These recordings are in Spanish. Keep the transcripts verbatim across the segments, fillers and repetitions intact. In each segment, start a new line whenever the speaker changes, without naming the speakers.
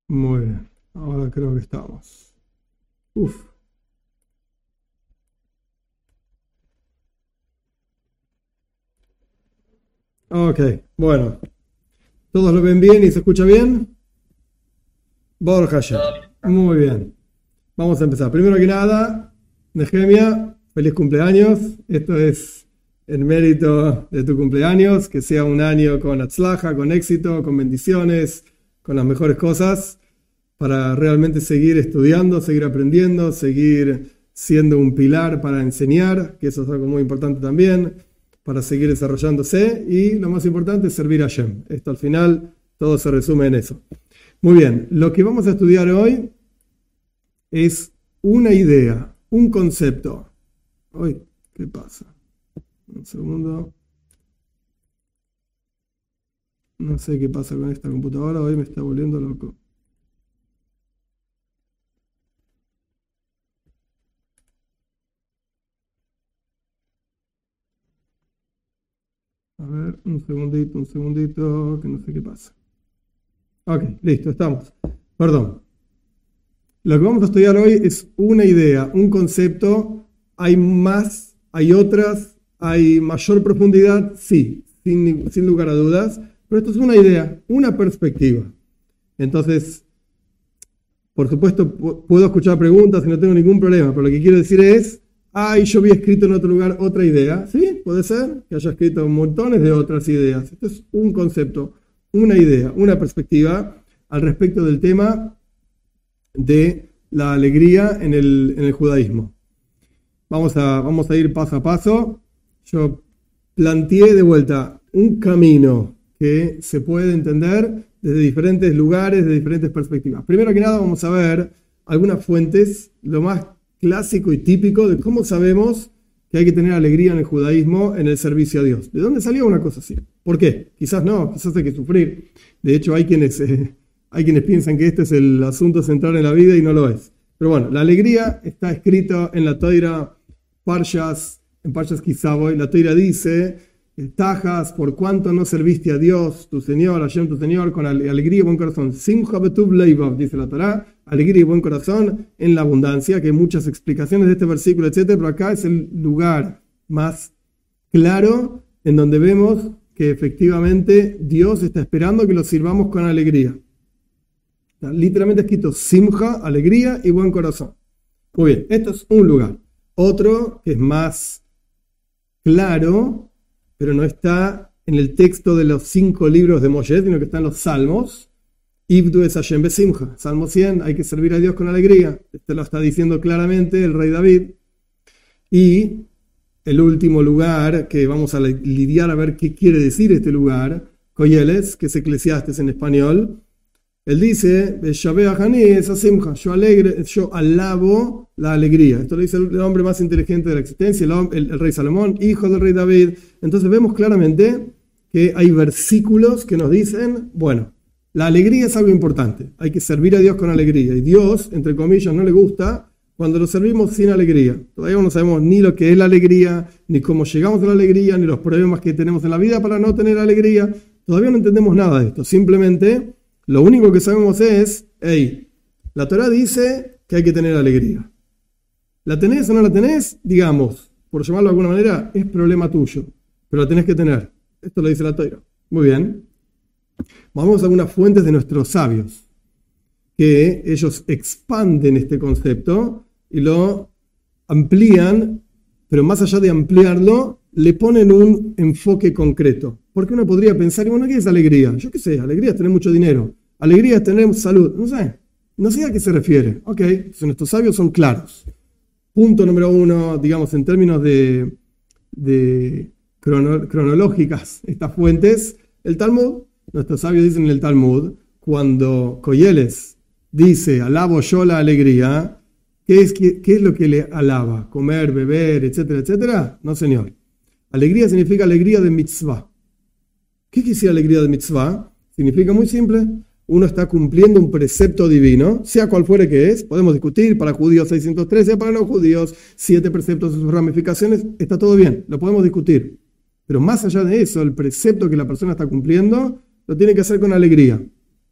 Muy bien, ahora creo que estamos. Uf. Ok, bueno. ¿Todos lo ven bien y se escucha bien? Baruch Hashem. Muy bien. Vamos a empezar. Primero que nada, Nehemia, feliz cumpleaños. Esto es en mérito de tu cumpleaños. Que sea un año con atzlaja, con éxito, con bendiciones, con las mejores cosas, para realmente seguir estudiando, seguir aprendiendo, seguir siendo un pilar para enseñar, que eso es algo muy importante también, para seguir desarrollándose, y lo más importante es servir a Hashem. Esto al final todo se resume en eso. Muy bien, lo que vamos a estudiar hoy es una idea, un concepto. Uy, ¿qué pasa? Un segundo. No sé qué pasa con esta computadora, hoy me está volviendo loco. A ver, un segundito, un segundito, que no sé qué pasa. Ok, listo, estamos. Perdón. Lo que vamos a estudiar hoy es una idea, un concepto. Hay más, hay otras, hay mayor profundidad, sí, sin, sin lugar a dudas. Pero esto es una idea, una perspectiva. Entonces, por supuesto, puedo escuchar preguntas y no tengo ningún problema, pero lo que quiero decir es, ah, yo había escrito en otro lugar otra idea. Sí, puede ser que haya escrito montones de otras ideas. Esto es un concepto, una idea, una perspectiva al respecto del tema de la alegría en el, en el judaísmo. Vamos a, vamos a ir paso a paso. Yo planteé de vuelta un camino que se puede entender desde diferentes lugares, de diferentes perspectivas. Primero que nada vamos a ver algunas fuentes, lo más clásico y típico de cómo sabemos que hay que tener alegría en el judaísmo, en el servicio a Dios. ¿De dónde salió una cosa así? ¿Por qué? Quizás no, quizás hay que sufrir. De hecho, hay quienes, eh, hay quienes piensan que este es el asunto central en la vida y no lo es. Pero bueno, la alegría está escrito en la Toira Parshas, en Parshas Kisaboy. La Toira dice, tajas, por cuanto no serviste a Dios, tu Señor, Hashem, tu Señor, con alegría y buen corazón. Simcha betuv leivav, dice la Torá, alegría y buen corazón en la abundancia, que hay muchas explicaciones de este versículo, etcétera, pero acá es el lugar más claro en donde vemos que efectivamente Dios está esperando que lo sirvamos con alegría. Está literalmente escrito simcha, alegría y buen corazón. Muy bien, esto es un lugar. Otro que es más claro, pero no está en el texto de los cinco libros de Moshe, sino que está en los Salmos. Ibdu es Hashem besimcha. Salmo cien, hay que servir a Dios con alegría. Este lo está diciendo claramente el rey David. Y el último lugar, que vamos a lidiar a ver qué quiere decir este lugar, Coyeles, que es Eclesiastes en español. Él dice, yo alegre, yo alabo la alegría. Esto lo dice el hombre más inteligente de la existencia, el, el, el rey Salomón, hijo del rey David. Entonces vemos claramente que hay versículos que nos dicen, bueno, la alegría es algo importante. Hay que servir a Dios con alegría. Y Dios, entre comillas, no le gusta cuando lo servimos sin alegría. Todavía no sabemos ni lo que es la alegría, ni cómo llegamos a la alegría, ni los problemas que tenemos en la vida para no tener alegría. Todavía no entendemos nada de esto. Simplemente lo único que sabemos es, hey, la Torá dice que hay que tener alegría. ¿La tenés o no la tenés? Digamos, por llamarlo de alguna manera, es problema tuyo, pero la tenés que tener. Esto lo dice la Torá. Muy bien. Vamos a algunas fuentes de nuestros sabios, que ellos expanden este concepto y lo amplían, pero más allá de ampliarlo, le ponen un enfoque concreto. Porque uno podría pensar, bueno, ¿qué es alegría? Yo qué sé, alegría es tener mucho dinero. Alegría es tener salud. No sé, no sé a qué se refiere. Ok, so nuestros sabios son claros. Punto número uno, digamos, en términos de, de crono, cronológicas, estas fuentes, el Talmud, nuestros sabios dicen en el Talmud, cuando Coyeles dice, alabo yo la alegría, ¿qué es, qué, qué es lo que le alaba? ¿Comer, beber, etcétera, etcétera? No, señor. Alegría significa alegría de mitzvah. ¿Qué quiere decir alegría de mitzvah? Significa muy simple. Uno está cumpliendo un precepto divino, sea cual fuere que es. Podemos discutir, para judíos seiscientos trece, para no judíos, siete preceptos y sus ramificaciones. Está todo bien, lo podemos discutir. Pero más allá de eso, el precepto que la persona está cumpliendo, lo tiene que hacer con alegría.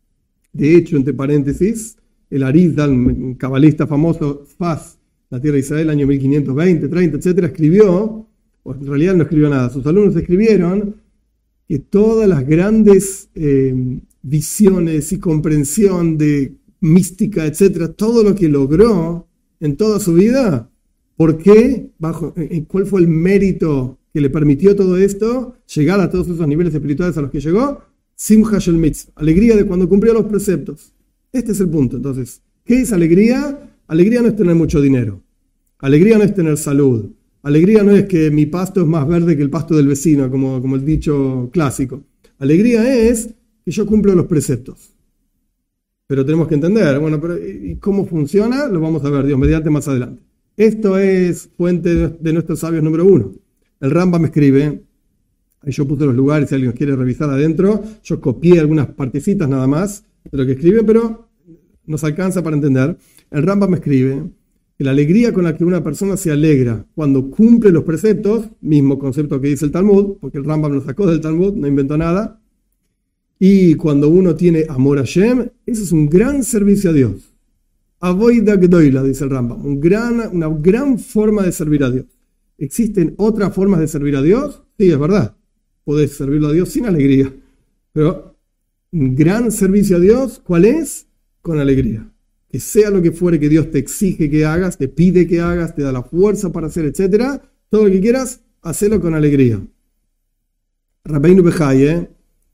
De hecho, entre paréntesis, el Arizal, un cabalista famoso, Faz, la tierra de Israel, año mil quinientos veinte, treinta, etcétera, escribió, o en realidad no escribió nada, sus alumnos escribieron que todas las grandes eh, visiones y comprensión de mística, etcétera, todo lo que logró en toda su vida, ¿por qué? Bajo, eh, ¿Cuál fue el mérito que le permitió todo esto, llegar a todos esos niveles espirituales a los que llegó? Simcha shel mitzvah, alegría de cuando cumplió los preceptos. Este es el punto. Entonces, ¿qué es alegría? Alegría no es tener mucho dinero. Alegría no es tener salud. Alegría no es que mi pasto es más verde que el pasto del vecino, como, como el dicho clásico. Alegría es que yo cumplo los preceptos. Pero tenemos que entender, bueno, pero ¿y cómo funciona? Lo vamos a ver, Dios mediante, más adelante. Esto es fuente de nuestros sabios número uno. El Rambam escribe, ahí yo puse los lugares, si alguien quiere revisar adentro, yo copié algunas partecitas nada más de lo que escribe, pero nos alcanza para entender. El Rambam escribe que la alegría con la que una persona se alegra cuando cumple los preceptos, mismo concepto que dice el Talmud, porque el Rambam lo sacó del Talmud, no inventó nada, y cuando uno tiene amor a Hashem, eso es un gran servicio a Dios. Avoida Gdoila, dice el Rambam, un gran, una gran forma de servir a Dios. ¿Existen otras formas de servir a Dios? Sí, es verdad. Podés servirlo a Dios sin alegría. Pero un gran servicio a Dios, ¿cuál es? Con alegría. Que sea lo que fuere que Dios te exige que hagas, te pide que hagas, te da la fuerza para hacer, etcétera. Todo lo que quieras, hacelo con alegría. Rabbeinu Bejaye,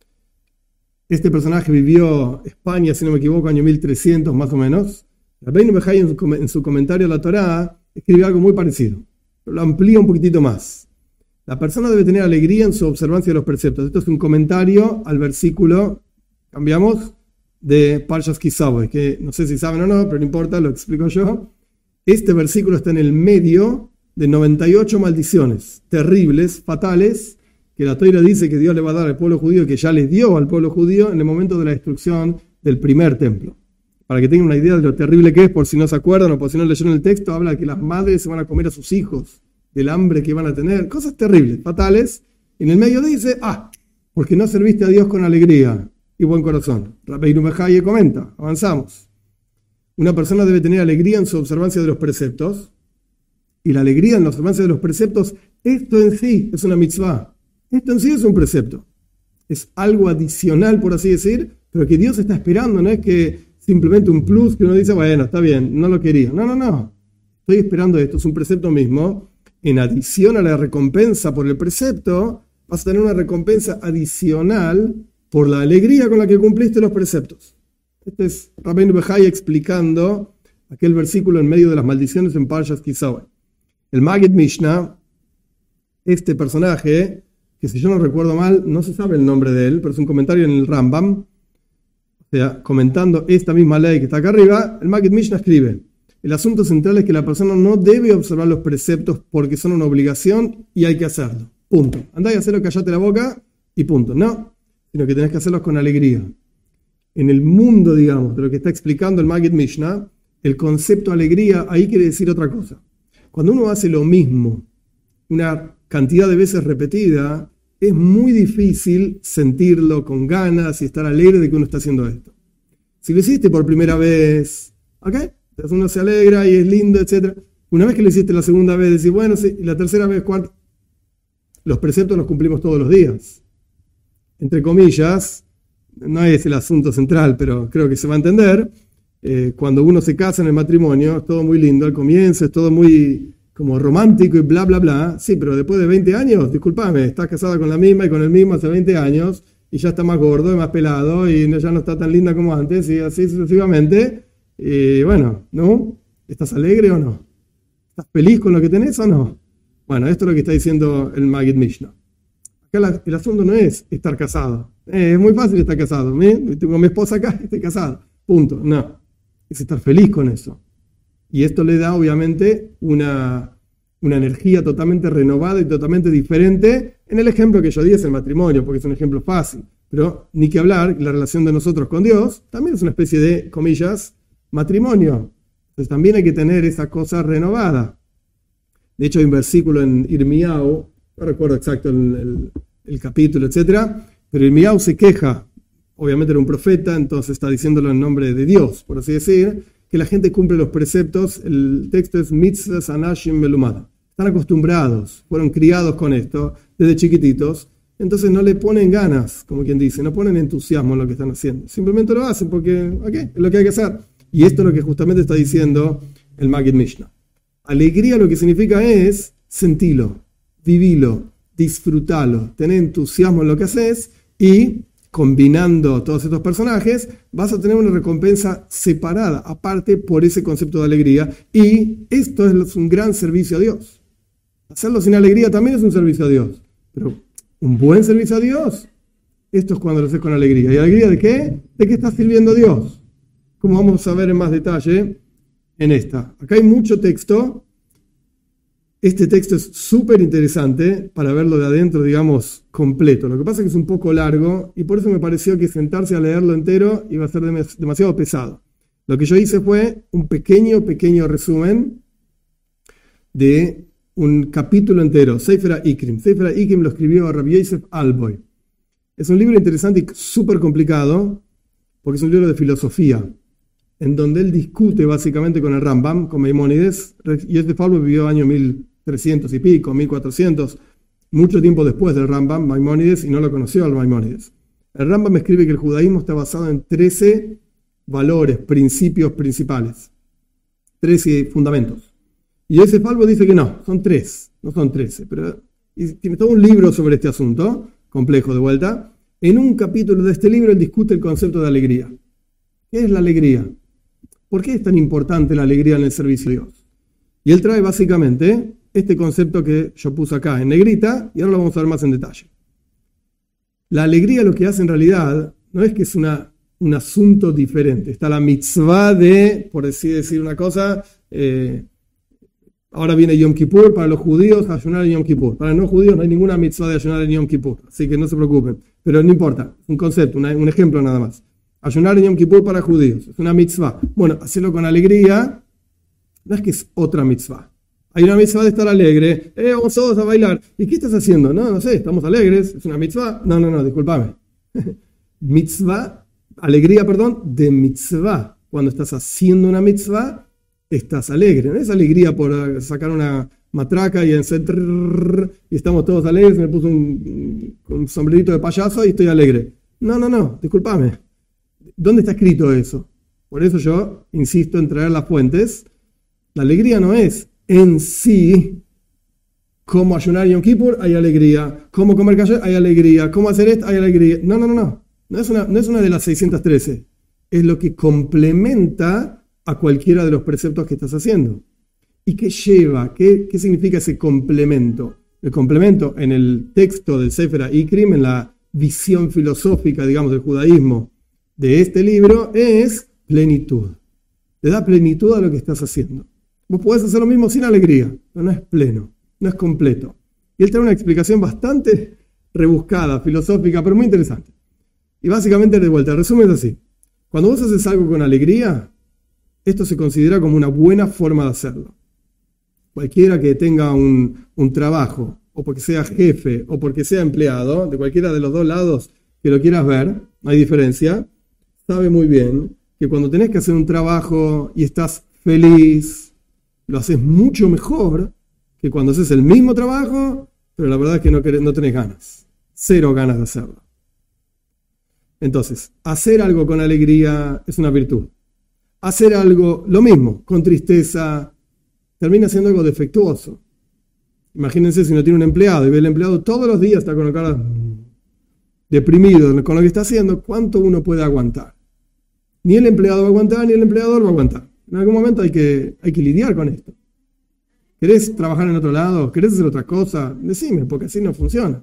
este personaje vivió en España, si no me equivoco, año mil trescientos más o menos. Rabbeinu Bejaye en su, en su comentario a la Torá escribe algo muy parecido. Lo amplía un poquitito más. La persona debe tener alegría en su observancia de los preceptos. Esto es un comentario al versículo, cambiamos, de Parshas Kisavos, que no sé si saben o no, pero no importa, lo explico yo. Este versículo está en el medio de noventa y ocho maldiciones terribles, fatales, que la Torá dice que Dios le va a dar al pueblo judío, que ya les dio al pueblo judío en el momento de la destrucción del primer templo. Para que tengan una idea de lo terrible que es, por si no se acuerdan o por si no leyeron el texto, habla de que las madres se van a comer a sus hijos, del hambre que van a tener, cosas terribles, fatales. Y en el medio dice, ah, porque no serviste a Dios con alegría y buen corazón. Rabbeinu Bejaye comenta, avanzamos. Una persona debe tener alegría en su observancia de los preceptos, y la alegría en la observancia de los preceptos, esto en sí es una mitzvah. Esto en sí es un precepto. Es algo adicional, por así decir, pero que Dios está esperando, no es que simplemente un plus que uno dice, bueno, está bien, no lo quería. No, no, no. Estoy esperando esto, es un precepto mismo. En adición a la recompensa por el precepto, vas a tener una recompensa adicional por la alegría con la que cumpliste los preceptos. Este es Rabbeinu Bejaye explicando aquel versículo en medio de las maldiciones en Parshas Kisavos. El Maggid Mishnah, este personaje, que si yo no recuerdo mal, no se sabe el nombre de él, pero es un comentario en el Rambam, o sea, comentando esta misma ley que está acá arriba, el Maggid Mishnah escribe: el asunto central es que la persona no debe observar los preceptos porque son una obligación y hay que hacerlo. Punto. Andá y hacelo, callate la boca y punto. No, sino que tenés que hacerlos con alegría. En el mundo, digamos, de lo que está explicando el Maggid Mishnah, el concepto alegría ahí quiere decir otra cosa. Cuando uno hace lo mismo una cantidad de veces repetida, es muy difícil sentirlo con ganas y estar alegre de que uno está haciendo esto. Si lo hiciste por primera vez, ¿ok? Entonces uno se alegra y es lindo, etcétera. Una vez que lo hiciste la segunda vez, decís, bueno, sí, y la tercera vez, cuarta. Los preceptos los cumplimos todos los días. Entre comillas, no es el asunto central, pero creo que se va a entender. Eh, cuando uno se casa en el matrimonio, es todo muy lindo al comienzo, es todo muy como romántico y bla, bla, bla. Sí, pero después de veinte años, discúlpame, estás casada con la misma y con el mismo hace veinte años y ya está más gordo y más pelado y ya no está tan linda como antes y así sucesivamente. Y bueno, ¿no? ¿Estás alegre o no? ¿Estás feliz con lo que tenés o no? Bueno, esto es lo que está diciendo el Maggid Mishnah. Acá la, el asunto no es estar casado. Eh, es muy fácil estar casado. ¿eh? Tengo a mi esposa acá, estoy casado. Punto. No. Es estar feliz con eso. Y esto le da, obviamente, una, una energía totalmente renovada y totalmente diferente en el ejemplo que yo di, es el matrimonio, porque es un ejemplo fácil. Pero ni que hablar, la relación de nosotros con Dios también es una especie de, comillas, matrimonio. Entonces también hay que tener esa cosa renovada. De hecho, hay un versículo en Irmiau, no recuerdo exacto el, el, el capítulo, etcétera, pero Irmiau se queja obviamente era un profeta, entonces está diciéndolo en nombre de Dios, por así decir, que la gente cumple los preceptos. El texto es mitzvahs anashim melumada. Están acostumbrados, fueron criados con esto desde chiquititos, entonces no le ponen ganas, como quien dice, no ponen entusiasmo en lo que están haciendo. Simplemente lo hacen porque, ok, es lo que hay que hacer. Y esto es lo que justamente está diciendo el Maggid Mishnah. Alegría lo que significa es sentilo, vivilo, disfrutalo, tener entusiasmo en lo que haces y combinando todos estos personajes vas a tener una recompensa separada, aparte por ese concepto de alegría. Y esto es un gran servicio a Dios. Hacerlo sin alegría también es un servicio a Dios. Pero un buen servicio a Dios, esto es cuando lo haces con alegría. ¿Y alegría de qué? De que estás sirviendo a Dios. Como vamos a ver en más detalle en esta. Acá hay mucho texto. Este texto es súper interesante para verlo de adentro, digamos, completo. Lo que pasa es que es un poco largo y por eso me pareció que sentarse a leerlo entero iba a ser demasiado pesado. Lo que yo hice fue un pequeño, pequeño resumen de un capítulo entero, Sefer HaIkrim. Sefer HaIkrim lo escribió Rabbi Yosef Alboy. Es un libro interesante y súper complicado porque es un libro de filosofía, en donde él discute básicamente con el Rambam, con Maimónides. Yosef Alboy vivió año mil trescientos y pico, mil cuatrocientos, mucho tiempo después del Rambam, Maimónides, y no lo conoció al Maimónides. El Rambam escribe que el judaísmo está basado en trece valores, principios principales, trece fundamentos. Y ese Falvo dice que no, son tres, no son trece, pero y tiene todo un libro sobre este asunto, complejo de vuelta. En un capítulo de este libro él discute el concepto de alegría. ¿Qué es la alegría? ¿Por qué es tan importante la alegría en el servicio a Dios? Y él trae básicamente este concepto que yo puse acá en negrita, y ahora lo vamos a ver más en detalle. La alegría lo que hace en realidad no es que es una, un asunto diferente. Está la mitzvah de, por así decir una cosa, eh, ahora viene Yom Kippur, para los judíos ayunar en Yom Kippur. Para los no judíos no hay ninguna mitzvah de ayunar en Yom Kippur, así que no se preocupen. Pero no importa, un concepto, una, un ejemplo nada más. Ayunar en Yom Kippur para judíos, es una mitzvah. Bueno, hacerlo con alegría no es que es otra mitzvah. Hay una mitzvah de estar alegre. Eh, vamos todos a bailar. ¿Y qué estás haciendo? No, no sé, estamos alegres. ¿Es una mitzvah? No, no, no, discúlpame. Mitzvah, alegría, perdón, de mitzvah. Cuando estás haciendo una mitzvah, estás alegre. No es alegría por sacar una matraca y encender y estamos todos alegres. Me puse un, un sombrerito de payaso y estoy alegre. No, no, no, discúlpame. ¿Dónde está escrito eso? Por eso yo insisto en traer las fuentes. La alegría no es en sí, como ayunar Yom Kippur, hay alegría. Como comer kasher, hay alegría. Como hacer esto, hay alegría. No, no, no, no. No es una, no es una de las seiscientas trece. Es lo que complementa a cualquiera de los preceptos que estás haciendo. ¿Y qué lleva? ¿Qué, qué significa ese complemento? El complemento en el texto del Sefer HaIkrim, en la visión filosófica, digamos, del judaísmo de este libro, es plenitud. Te da plenitud a lo que estás haciendo. Vos podés hacer lo mismo sin alegría, pero no es pleno, no es completo. Y él trae una explicación bastante rebuscada, filosófica, pero muy interesante. Y básicamente, de vuelta, el resumen es así. Cuando vos haces algo con alegría, esto se considera como una buena forma de hacerlo. Cualquiera que tenga un, un trabajo, o porque sea jefe, o porque sea empleado, de cualquiera de los dos lados que lo quieras ver, no hay diferencia, sabe muy bien que cuando tenés que hacer un trabajo y estás feliz, lo haces mucho mejor que cuando haces el mismo trabajo, pero la verdad es que no, querés, no tenés ganas. Cero ganas de hacerlo. Entonces, hacer algo con alegría es una virtud. Hacer algo, lo mismo, con tristeza, termina siendo algo defectuoso. Imagínense si uno tiene un empleado y ve al empleado todos los días está con la cara deprimido con lo que está haciendo, ¿cuánto uno puede aguantar? Ni el empleado va a aguantar, ni el empleador va a aguantar. En algún momento hay que, hay que lidiar con esto. ¿Querés trabajar en otro lado? ¿Querés hacer otra cosa? Decime, porque así no funciona.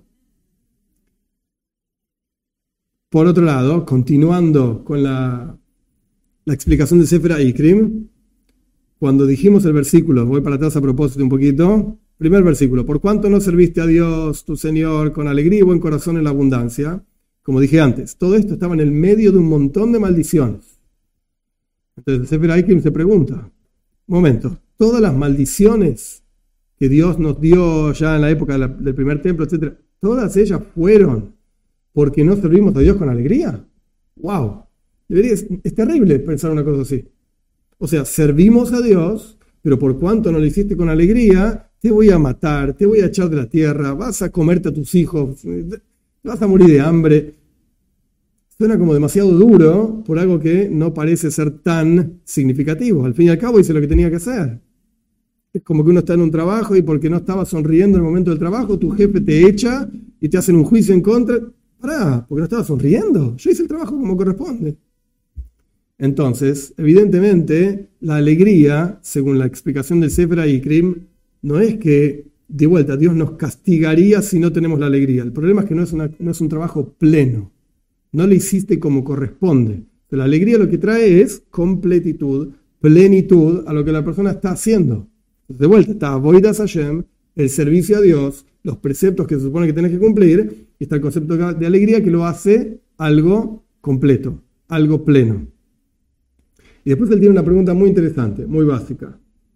Por otro lado, continuando con la, la explicación de Sefer HaIkrim, cuando dijimos el versículo, voy para atrás a propósito un poquito, primer versículo, por cuanto no serviste a Dios, tu Señor, con alegría y buen corazón en la abundancia, como dije antes, todo esto estaba en el medio de un montón de maldiciones. Entonces el Sefer HaIkrim se pregunta, un momento, todas las maldiciones que Dios nos dio ya en la época de la, del primer templo, etcétera, todas ellas fueron porque no servimos a Dios con alegría. ¡Wow! Debería, es, es terrible pensar una cosa así. O sea, servimos a Dios, pero por cuanto no lo hiciste con alegría, te voy a matar, te voy a echar de la tierra, vas a comerte a tus hijos, vas a morir de hambre. Suena como demasiado duro por algo que no parece ser tan significativo. Al fin y al cabo hice lo que tenía que hacer. Es como que uno está en un trabajo y porque no estaba sonriendo en el momento del trabajo, tu jefe te echa y te hacen un juicio en contra. Pará, porque no estaba sonriendo. Yo hice el trabajo como corresponde. Entonces, evidentemente, la alegría, según la explicación del Sefer HaIkrim, no es que, de vuelta, Dios nos castigaría si no tenemos la alegría. El problema es que no es, una, no es un trabajo pleno. No lo hiciste como corresponde. Pero la alegría lo que trae es completitud, plenitud a lo que la persona está haciendo. De vuelta, está Avodas Hashem, el servicio a Dios, los preceptos que se supone que tenés que cumplir, y está el concepto de alegría que lo hace algo completo, algo pleno. Y después él tiene una pregunta muy interesante, muy básica.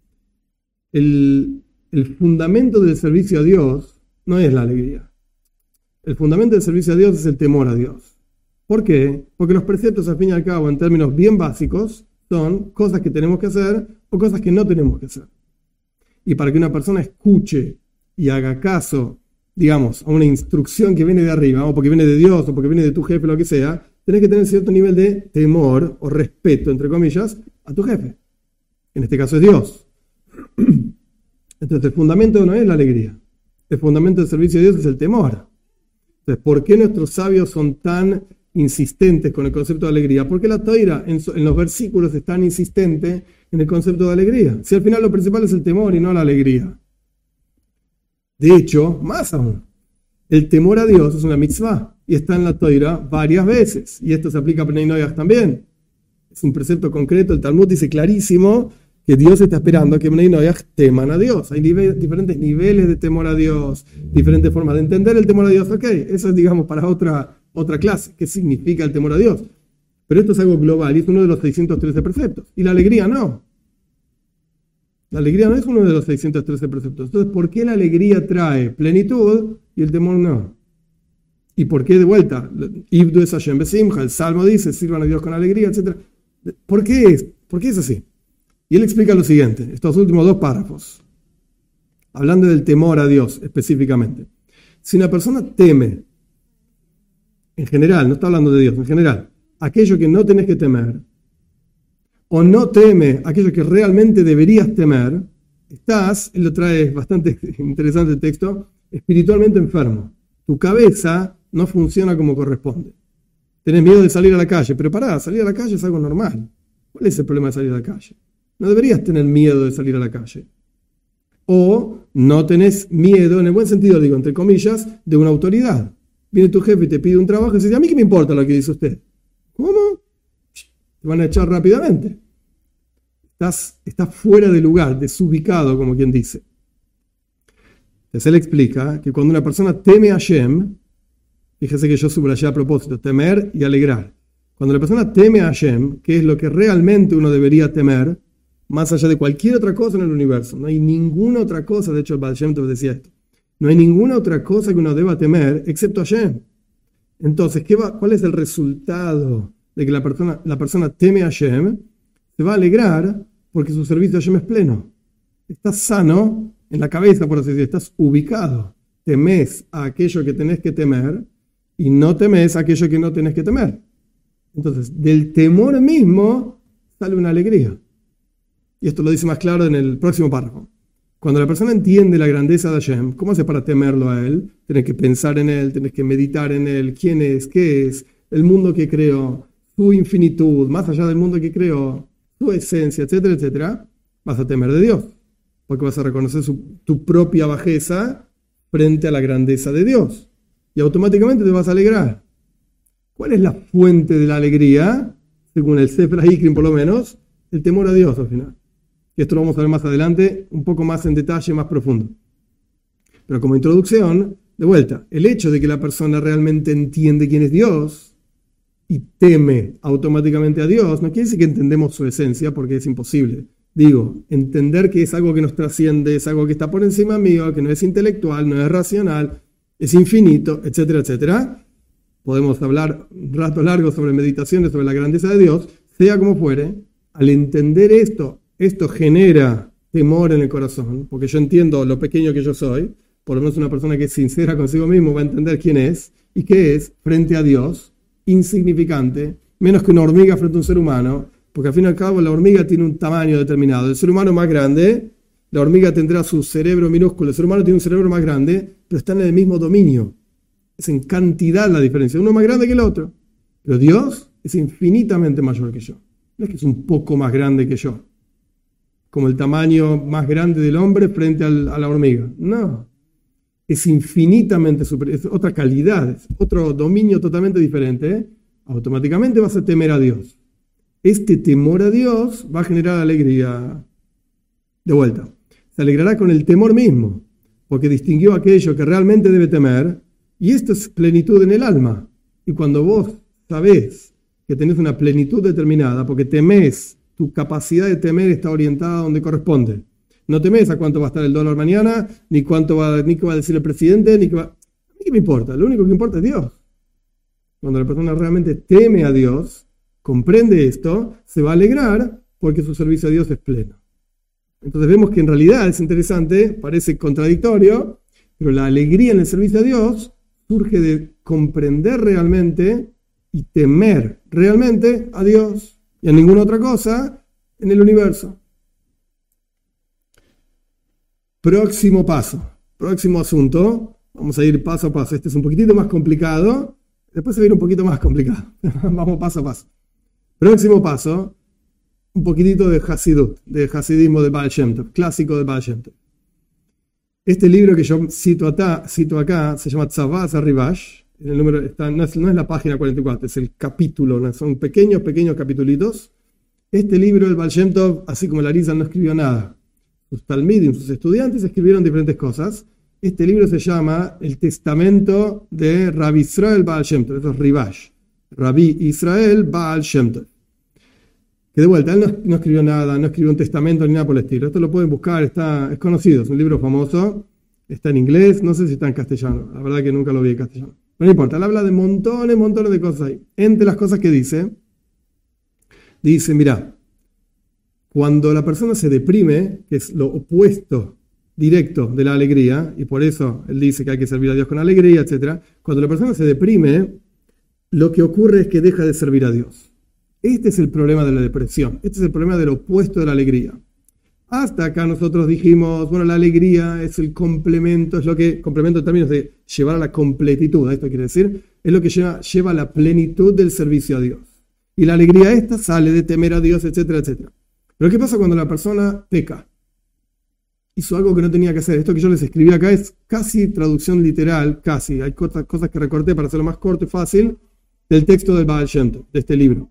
El, el fundamento del servicio a Dios no es la alegría. El fundamento del servicio a Dios es el temor a Dios. ¿Por qué? Porque los preceptos, al fin y al cabo, en términos bien básicos, son cosas que tenemos que hacer o cosas que no tenemos que hacer. Y para que una persona escuche y haga caso, digamos, a una instrucción que viene de arriba, o porque viene de Dios, o porque viene de tu jefe, lo que sea, tenés que tener cierto nivel de temor o respeto, entre comillas, a tu jefe. En este caso es Dios. Entonces el fundamento no es la alegría. El fundamento del servicio a Dios es el temor. Entonces, ¿por qué nuestros sabios son tan insistentes con el concepto de alegría? Porque la Toira en, en los versículos es tan insistente en el concepto de alegría. Si al final lo principal es el temor y no la alegría. De hecho, más aún, el temor a Dios es una mitzvah y está en la Toira varias veces. Y esto se aplica a Bnei Noach también. Es un precepto concreto. El Talmud dice clarísimo que Dios está esperando que Bnei Noach teman a Dios. Hay nive- diferentes niveles de temor a Dios, diferentes formas de entender el temor a Dios. Ok, eso es, digamos, para otra, otra clase. ¿Qué significa el temor a Dios? Pero esto es algo global y es uno de los seiscientos trece preceptos. Y la alegría no. La alegría no es uno de los seiscientos trece preceptos. Entonces, ¿por qué la alegría trae plenitud y el temor no? ¿Y por qué de vuelta? Ibdu es Hashem besimcha, el Salmo dice, sirvan a Dios con alegría, etcétera. ¿Por qué es? ¿Por qué es así? Y él explica lo siguiente, estos últimos dos párrafos, hablando del temor a Dios específicamente. Si una persona teme, en general, no está hablando de Dios, en general, aquello que no tenés que temer, o no teme aquello que realmente deberías temer, estás, él lo trae bastante interesante el texto, espiritualmente enfermo. Tu cabeza no funciona como corresponde. Tenés miedo de salir a la calle, pero pará, salir a la calle es algo normal. ¿Cuál es el problema de salir a la calle? No deberías tener miedo de salir a la calle. O no tenés miedo, en el buen sentido, digo, entre comillas, de una autoridad. Viene tu jefe y te pide un trabajo y dice, ¿a mí qué me importa lo que dice usted? ¿Cómo? Te van a echar rápidamente. Estás, estás fuera de lugar, desubicado, como quien dice. Entonces él explica que cuando una persona teme a Hashem, fíjese que yo subrayé a propósito, temer y alegrar. Cuando la persona teme a Hashem, que es lo que realmente uno debería temer, más allá de cualquier otra cosa en el universo, no hay ninguna otra cosa, de hecho el Baal Shem Tov decía esto, no hay ninguna otra cosa que uno deba temer excepto a Hashem. Entonces, ¿qué va, ¿cuál es el resultado de que la persona, la persona teme a Hashem? Se va a alegrar porque su servicio a Hashem es pleno. Estás sano en la cabeza, por así decirlo, estás ubicado. Temes a aquello que tenés que temer y no temes a aquello que no tenés que temer. Entonces, del temor mismo sale una alegría. Y esto lo dice más claro en el próximo párrafo. Cuando la persona entiende la grandeza de Hashem, ¿cómo hace para temerlo a él? Tienes que pensar en él, tienes que meditar en él, quién es, qué es, el mundo que creó, su infinitud, más allá del mundo que creó, su esencia, etcétera, etcétera. Vas a temer de Dios, porque vas a reconocer su, tu propia bajeza frente a la grandeza de Dios. Y automáticamente te vas a alegrar. ¿Cuál es la fuente de la alegría? Según el Sefer HaIkrim, por lo menos, el temor a Dios al final. Y esto lo vamos a ver más adelante, un poco más en detalle, más profundo. Pero como introducción, de vuelta, el hecho de que la persona realmente entiende quién es Dios y teme automáticamente a Dios, no quiere decir que entendemos su esencia, porque es imposible. Digo, entender que es algo que nos trasciende, es algo que está por encima mío, que no es intelectual, no es racional, es infinito, etcétera, etcétera. podemos hablar un rato largo sobre meditaciones, sobre la grandeza de Dios, sea como fuere, al entender esto, esto genera temor en el corazón, porque yo entiendo lo pequeño que yo soy, por lo menos una persona que es sincera consigo mismo va a entender quién es y qué es frente a Dios, insignificante, menos que una hormiga frente a un ser humano, porque al fin y al cabo la hormiga tiene un tamaño determinado. El ser humano más grande, la hormiga tendrá su cerebro minúsculo, el ser humano tiene un cerebro más grande, pero están en el mismo dominio. Es en cantidad la diferencia, uno más grande que el otro. Pero Dios es infinitamente mayor que yo. No es que es un poco más grande que yo, como el tamaño más grande del hombre frente al, a la hormiga. No, es infinitamente superior, es otra calidad, es otro dominio totalmente diferente. ¿eh? Automáticamente vas a temer a Dios. Este temor a Dios va a generar alegría. De vuelta, se alegrará con el temor mismo, porque distinguió aquello que realmente debe temer, y esto es plenitud en el alma. Y cuando vos sabés que tenés una plenitud determinada, porque temés, tu capacidad de temer está orientada a donde corresponde. No temes a cuánto va a estar el dólar mañana, ni cuánto va, ni qué va a decir el presidente, ni qué va... A mí qué me importa, lo único que importa es Dios. Cuando la persona realmente teme a Dios, comprende esto, se va a alegrar porque su servicio a Dios es pleno. Entonces vemos que en realidad es interesante, parece contradictorio, pero la alegría en el servicio a Dios surge de comprender realmente y temer realmente a Dios y a ninguna otra cosa en el universo. Próximo paso, próximo asunto. Vamos a ir paso a paso. Este es un poquitito más complicado. Después se va a ir un poquito más complicado. Vamos paso a paso. Próximo paso, un poquitito de Hasidut, de Hasidismo de Baal Shem Tov, clásico de Baal Shem Tov. Este libro que yo cito acá, cito acá se llama Tzavaz HaRivash. El número está, no, es, no es la página cuarenta y cuatro, es el capítulo, ¿no? Son pequeños, pequeños capitulitos. Este libro, el Baal Shem Tov, así como el Arizal no escribió nada. Sus talmidim, sus estudiantes escribieron diferentes cosas. Este libro se llama El Testamento de Rabbi Israel Baal Shem Tov. Eso es Rivash. Rabbi Israel Baal Shem Tov. Que de vuelta, él no, no escribió nada, no escribió un testamento ni nada por el estilo. Esto lo pueden buscar, está, es conocido, es un libro famoso. Está en inglés, no sé si está en castellano. La verdad que nunca lo vi en castellano. Pero no importa, él habla de montones, montones de cosas ahí. Entre las cosas que dice, dice, mira, cuando la persona se deprime, que es lo opuesto directo de la alegría, y por eso él dice que hay que servir a Dios con alegría, etcétera. Cuando la persona se deprime, lo que ocurre es que deja de servir a Dios. Este es el problema de la depresión. Este es el problema del opuesto de la alegría. Hasta acá nosotros dijimos, bueno, la alegría es el complemento, es lo que, complemento en términos de llevar a la completitud, esto quiere decir, es lo que lleva, lleva a la plenitud del servicio a Dios. Y la alegría esta sale de temer a Dios, etcétera, etcétera. Pero ¿qué pasa cuando la persona peca? Hizo algo que no tenía que hacer. Esto que yo les escribí acá es casi traducción literal, casi. Hay cosas, cosas que recorté para hacerlo más corto y fácil del texto del Baal Shem Tov, de este libro.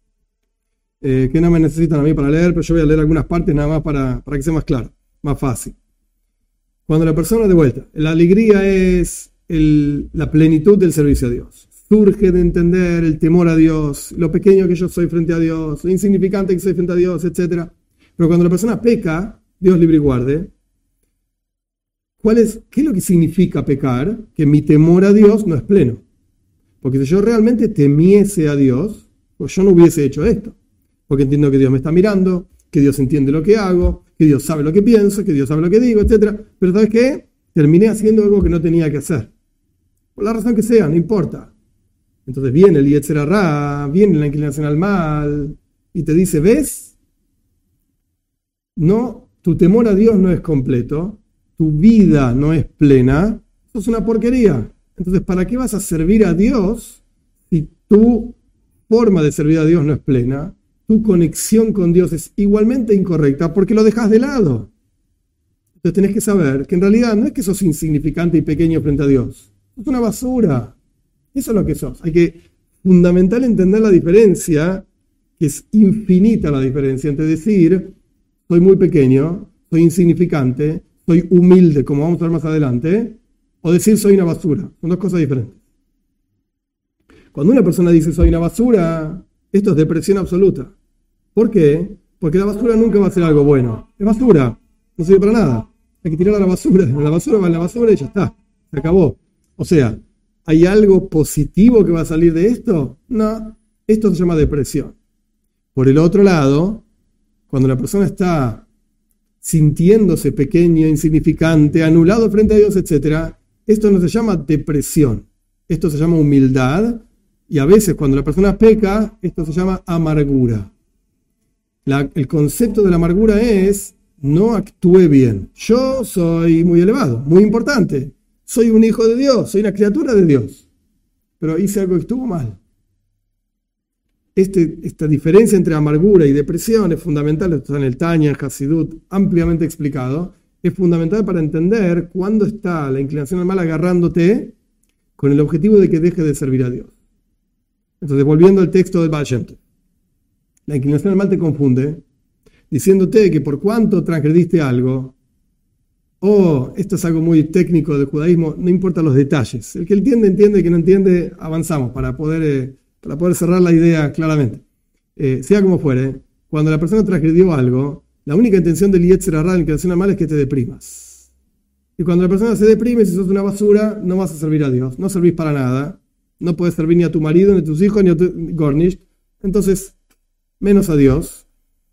Eh, que no me necesitan a mí para leer, pero yo voy a leer algunas partes nada más para, para que sea más claro, más fácil. Cuando la persona, de vuelta, la alegría es el, la plenitud del servicio a Dios. Surge de entender el temor a Dios, lo pequeño que yo soy frente a Dios, lo insignificante que soy frente a Dios, etcétera. Pero cuando la persona peca, Dios libre y guarde, ¿cuál es, ¿qué es lo que significa pecar? Que mi temor a Dios no es pleno. Porque si yo realmente temiese a Dios, pues yo no hubiese hecho esto. Porque entiendo que Dios me está mirando, que Dios entiende lo que hago, que Dios sabe lo que pienso, que Dios sabe lo que digo, etcétera. Pero ¿sabes qué? Terminé haciendo algo que no tenía que hacer. Por la razón que sea, no importa. Entonces viene el Yetzer Hará, viene la inclinación al mal, y te dice, ¿ves? No, tu temor a Dios no es completo, tu vida no es plena, eso es una porquería. Entonces, ¿para qué vas a servir a Dios si tu forma de servir a Dios no es plena? Tu conexión con Dios es igualmente incorrecta porque lo dejas de lado. Entonces tenés que saber que en realidad no es que sos insignificante y pequeño frente a Dios. Sos una basura. Eso es lo que sos. Hay que fundamental entender la diferencia, que es infinita la diferencia entre decir soy muy pequeño, soy insignificante, soy humilde, como vamos a ver más adelante, o decir soy una basura. Son dos cosas diferentes. Cuando una persona dice soy una basura, esto es depresión absoluta. ¿Por qué? Porque la basura nunca va a ser algo bueno. Es basura, no sirve para nada. Hay que tirarla a la basura. La basura va a la basura y ya está. Se acabó. O sea, ¿hay algo positivo que va a salir de esto? No, esto se llama depresión. Por el otro lado, cuando la persona está sintiéndose pequeño, insignificante, anulado frente a Dios, etcétera, esto no se llama depresión, esto se llama humildad, y a veces cuando la persona peca, esto se llama amargura. La, el concepto de la amargura es: no actué bien. Yo soy muy elevado, muy importante. Soy un hijo de Dios, soy una criatura de Dios. Pero hice algo que estuvo mal. Este, esta diferencia entre amargura y depresión es fundamental. Esto está en el Tanya, en Hasidut, ampliamente explicado. Es fundamental para entender cuándo está la inclinación al mal agarrándote con el objetivo de que dejes de servir a Dios. Entonces, volviendo al texto del Baal Shem Tov. La inclinación al mal te confunde, diciéndote que por cuanto transgrediste algo, o esto es algo muy técnico del judaísmo, no importa los detalles. El que entiende, entiende, el que no entiende, avanzamos para poder, eh, para poder cerrar la idea claramente. Eh, sea como fuere, cuando la persona transgredió algo, la única intención del Yetzer Hara, de la inclinación al mal, es que te deprimas. Y cuando la persona se deprime, si sos una basura, no vas a servir a Dios, no servís para nada, no puedes servir ni a tu marido, ni a tus hijos, ni a tu Gornish. Entonces, menos a Dios.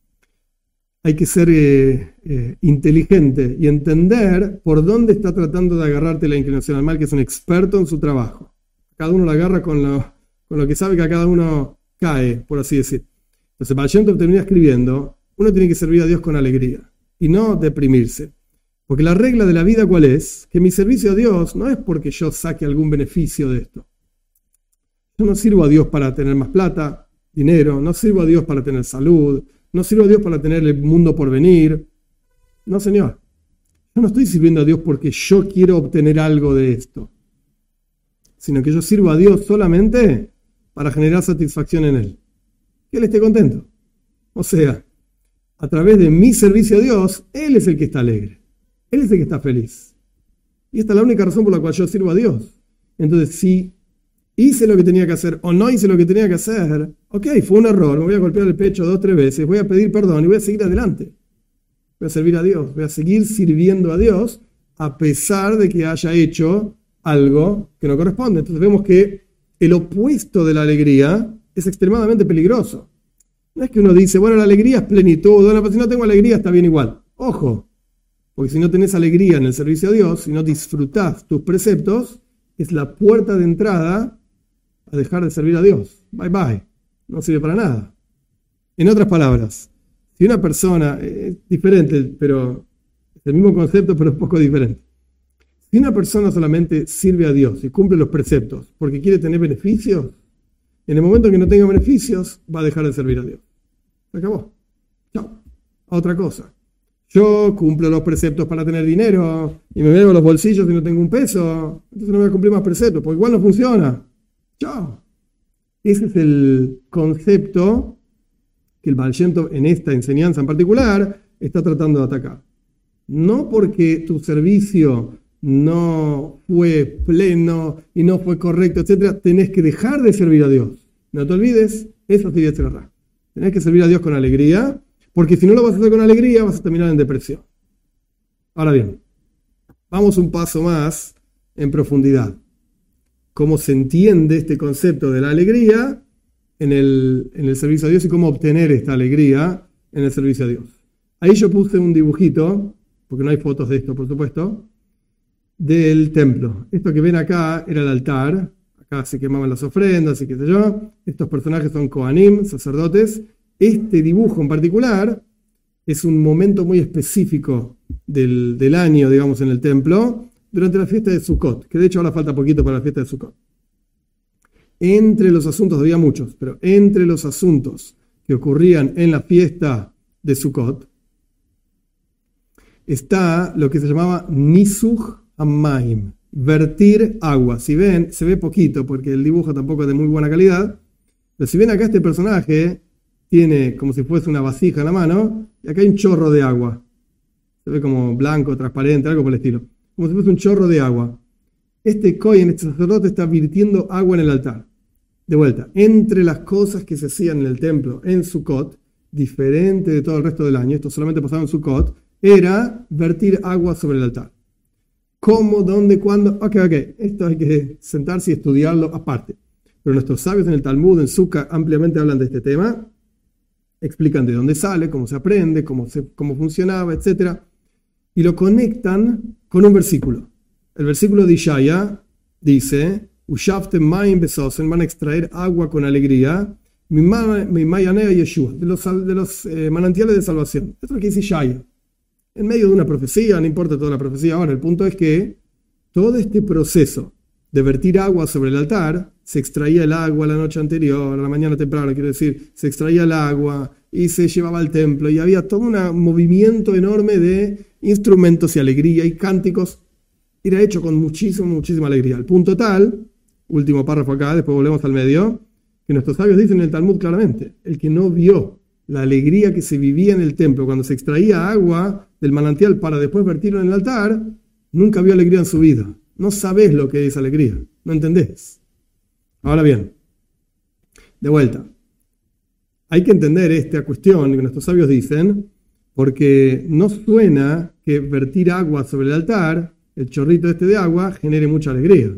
Hay que ser eh, eh, inteligente y entender por dónde está tratando de agarrarte la inclinación al mal, que es un experto en su trabajo. Cada uno la agarra con lo, con lo que sabe que a cada uno cae, por así decir. Entonces, Baal Shem Tov termina escribiendo: uno tiene que servir a Dios con alegría y no deprimirse. Porque la regla de la vida, ¿cuál es? Que mi servicio a Dios no es porque yo saque algún beneficio de esto. Yo no sirvo a Dios para tener más plata, dinero, no sirvo a Dios para tener salud, no sirvo a Dios para tener el mundo por venir. No, señor. Yo no estoy sirviendo a Dios porque yo quiero obtener algo de esto, sino que yo sirvo a Dios solamente para generar satisfacción en Él. Que Él esté contento. O sea, a través de mi servicio a Dios, Él es el que está alegre. Él es el que está feliz. Y esta es la única razón por la cual yo sirvo a Dios. Entonces, si hice lo que tenía que hacer o no hice lo que tenía que hacer, ok, fue un error, me voy a golpear el pecho dos o tres veces, voy a pedir perdón y voy a seguir adelante. Voy a servir a Dios, voy a seguir sirviendo a Dios a pesar de que haya hecho algo que no corresponde. Entonces vemos que el opuesto de la alegría es extremadamente peligroso. No es que uno dice, bueno, la alegría es plenitud, bueno, pero si no tengo alegría está bien igual. Ojo, porque si no tenés alegría en el servicio a Dios, si no disfrutás tus preceptos, es la puerta de entrada a dejar de servir a Dios. Bye bye. No sirve para nada. En otras palabras, si una persona, es diferente, pero es el mismo concepto, pero un poco diferente. Si una persona solamente sirve a Dios y cumple los preceptos porque quiere tener beneficios, en el momento que no tenga beneficios, va a dejar de servir a Dios. Se acabó. Chao. A otra cosa. Yo cumplo los preceptos para tener dinero y me veo los bolsillos y no tengo un peso, entonces no voy a cumplir más preceptos, porque igual no funciona. Chao. Ese es el concepto que el Baal Shem Tov en esta enseñanza en particular está tratando de atacar. No porque tu servicio no fue pleno y no fue correcto, etcétera, tenés que dejar de servir a Dios. No te olvides, eso es Yetzer Hara. Tenés que servir a Dios con alegría, porque si no lo vas a hacer con alegría, vas a terminar en depresión. Ahora bien, vamos un paso más en profundidad. Cómo se entiende este concepto de la alegría en el, en el servicio a Dios y cómo obtener esta alegría en el servicio a Dios. Ahí yo puse un dibujito, porque no hay fotos de esto, por supuesto, del templo. Esto que ven acá era el altar. Acá se quemaban las ofrendas y qué sé yo. Estos personajes son Kohanim, sacerdotes. Este dibujo en particular es un momento muy específico del, del año, digamos, en el templo, durante la fiesta de Sukkot, que de hecho ahora falta poquito para la fiesta de Sukkot. Entre los asuntos, había muchos, pero entre los asuntos que ocurrían en la fiesta de Sukkot, está lo que se llamaba Nisuch Hamaim, vertir agua. Si ven, se ve poquito, porque el dibujo tampoco es de muy buena calidad, pero si ven acá este personaje, tiene como si fuese una vasija en la mano, y acá hay un chorro de agua. Se ve como blanco, transparente, algo por el estilo. Como si fuese un chorro de agua. Este Kohen, este sacerdote, está virtiendo agua en el altar. De vuelta, entre las cosas que se hacían en el templo en Sukkot, diferente de todo el resto del año, esto solamente pasaba en Sukkot, era vertir agua sobre el altar. ¿Cómo? ¿Dónde? ¿Cuándo? Ok, ok. Esto hay que sentarse y estudiarlo aparte. Pero nuestros sabios en el Talmud, en Sukkah, ampliamente hablan de este tema. Explican de dónde sale, cómo se aprende, cómo, se, cómo funcionaba, etcétera. Y lo conectan con un versículo. El versículo de Ishaya dice: Ushaftem mayim besosen, van a extraer agua con alegría, mi mayanea Yeshua, de los, de los eh, manantiales de salvación. Esto es lo que dice Ishaya. En medio de una profecía, no importa toda la profecía ahora, el punto es que todo este proceso de vertir agua sobre el altar, se extraía el agua la noche anterior, a la mañana temprano, quiero decir, se extraía el agua y se llevaba al templo y había todo un movimiento enorme de instrumentos y alegría y cánticos. Era hecho con muchísima, muchísima alegría. Al punto tal, último párrafo acá, después volvemos al medio, que nuestros sabios dicen en el Talmud claramente: el que no vio la alegría que se vivía en el templo cuando se extraía agua del manantial para después vertirlo en el altar, nunca vio alegría en su vida. No sabés lo que es alegría, no entendés. Ahora bien, de vuelta, hay que entender esta cuestión que nuestros sabios dicen, porque no suena que vertir agua sobre el altar, el chorrito este de agua, genere mucha alegría.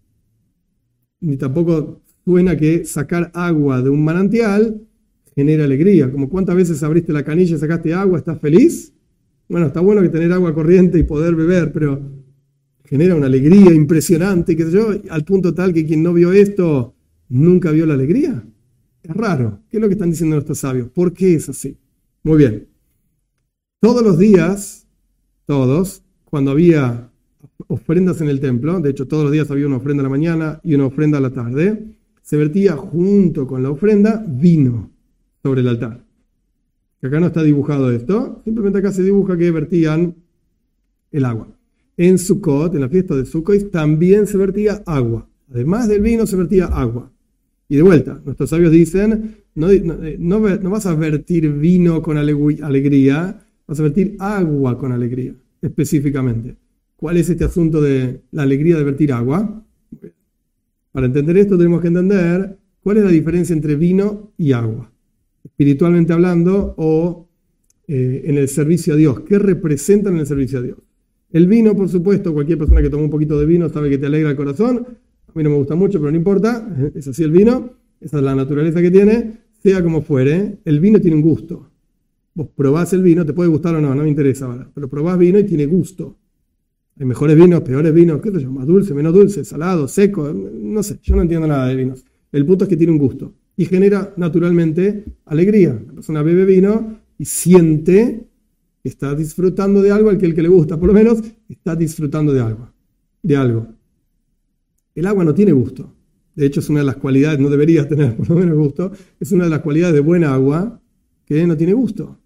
Ni tampoco suena que sacar agua de un manantial genera alegría. Como cuántas veces abriste la canilla y sacaste agua, ¿estás feliz? Bueno, está bueno que tener agua corriente y poder beber, pero genera una alegría impresionante, qué sé yo, al punto tal que quien no vio esto nunca vio la alegría. Es raro. ¿Qué es lo que están diciendo nuestros sabios? ¿Por qué es así? Muy bien. Todos los días, todos, cuando había ofrendas en el templo, de hecho todos los días había una ofrenda a la mañana y una ofrenda a la tarde, se vertía junto con la ofrenda vino sobre el altar. Que acá no está dibujado esto, simplemente acá se dibuja que vertían el agua. En Sukkot, en la fiesta de Sukkot, también se vertía agua. Además del vino se vertía agua. Y de vuelta, nuestros sabios dicen, no, no, no, no vas a vertir vino con alegría, vas a vertir agua con alegría, específicamente. ¿Cuál es este asunto de la alegría de vertir agua? Para entender esto tenemos que entender cuál es la diferencia entre vino y agua, espiritualmente hablando o eh, en el servicio a Dios. ¿Qué representan en el servicio a Dios? El vino, por supuesto, cualquier persona que toma un poquito de vino sabe que te alegra el corazón. A mí no me gusta mucho, pero no importa. Es así el vino. Esa es la naturaleza que tiene. Sea como fuere, el vino tiene un gusto. Vos probás el vino, te puede gustar o no, no me interesa ahora. Pero probás vino y tiene gusto. Hay mejores vinos, peores vinos, qué sé yo, más dulce, menos dulce, salado, seco. No sé, yo no entiendo nada de vinos. El punto es que tiene un gusto. Y genera naturalmente alegría. La persona bebe vino y siente que está disfrutando de algo al que el que le gusta, por lo menos, está disfrutando de algo. De algo. El agua no tiene gusto. De hecho, es una de las cualidades, no debería tener por lo menos gusto, es una de las cualidades de buena agua que no tiene gusto.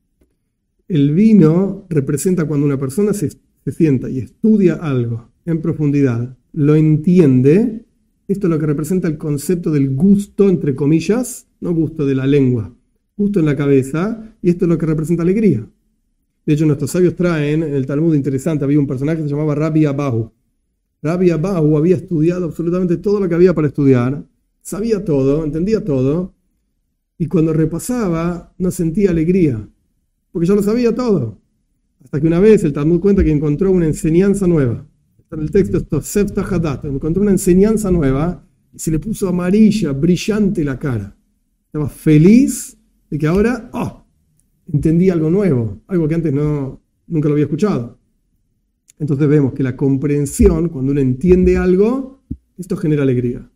El vino representa cuando una persona se, se sienta y estudia algo en profundidad, lo entiende. Esto es lo que representa el concepto del gusto, entre comillas, no gusto de la lengua, gusto en la cabeza, y esto es lo que representa alegría. De hecho, nuestros sabios traen, en el Talmud interesante, había un personaje que se llamaba Rabbi Abahu. Rabbi Abahu había estudiado absolutamente todo lo que había para estudiar, sabía todo, entendía todo, y cuando repasaba no sentía alegría, porque ya lo sabía todo. Hasta que una vez el Talmud cuenta que encontró una enseñanza nueva. En el texto es Tosef Tahadat, encontró una enseñanza nueva y se le puso amarilla, brillante la cara. Estaba feliz de que ahora, oh, entendí algo nuevo, algo que antes no, nunca lo había escuchado. Entonces vemos que la comprensión, cuando uno entiende algo, esto genera alegría.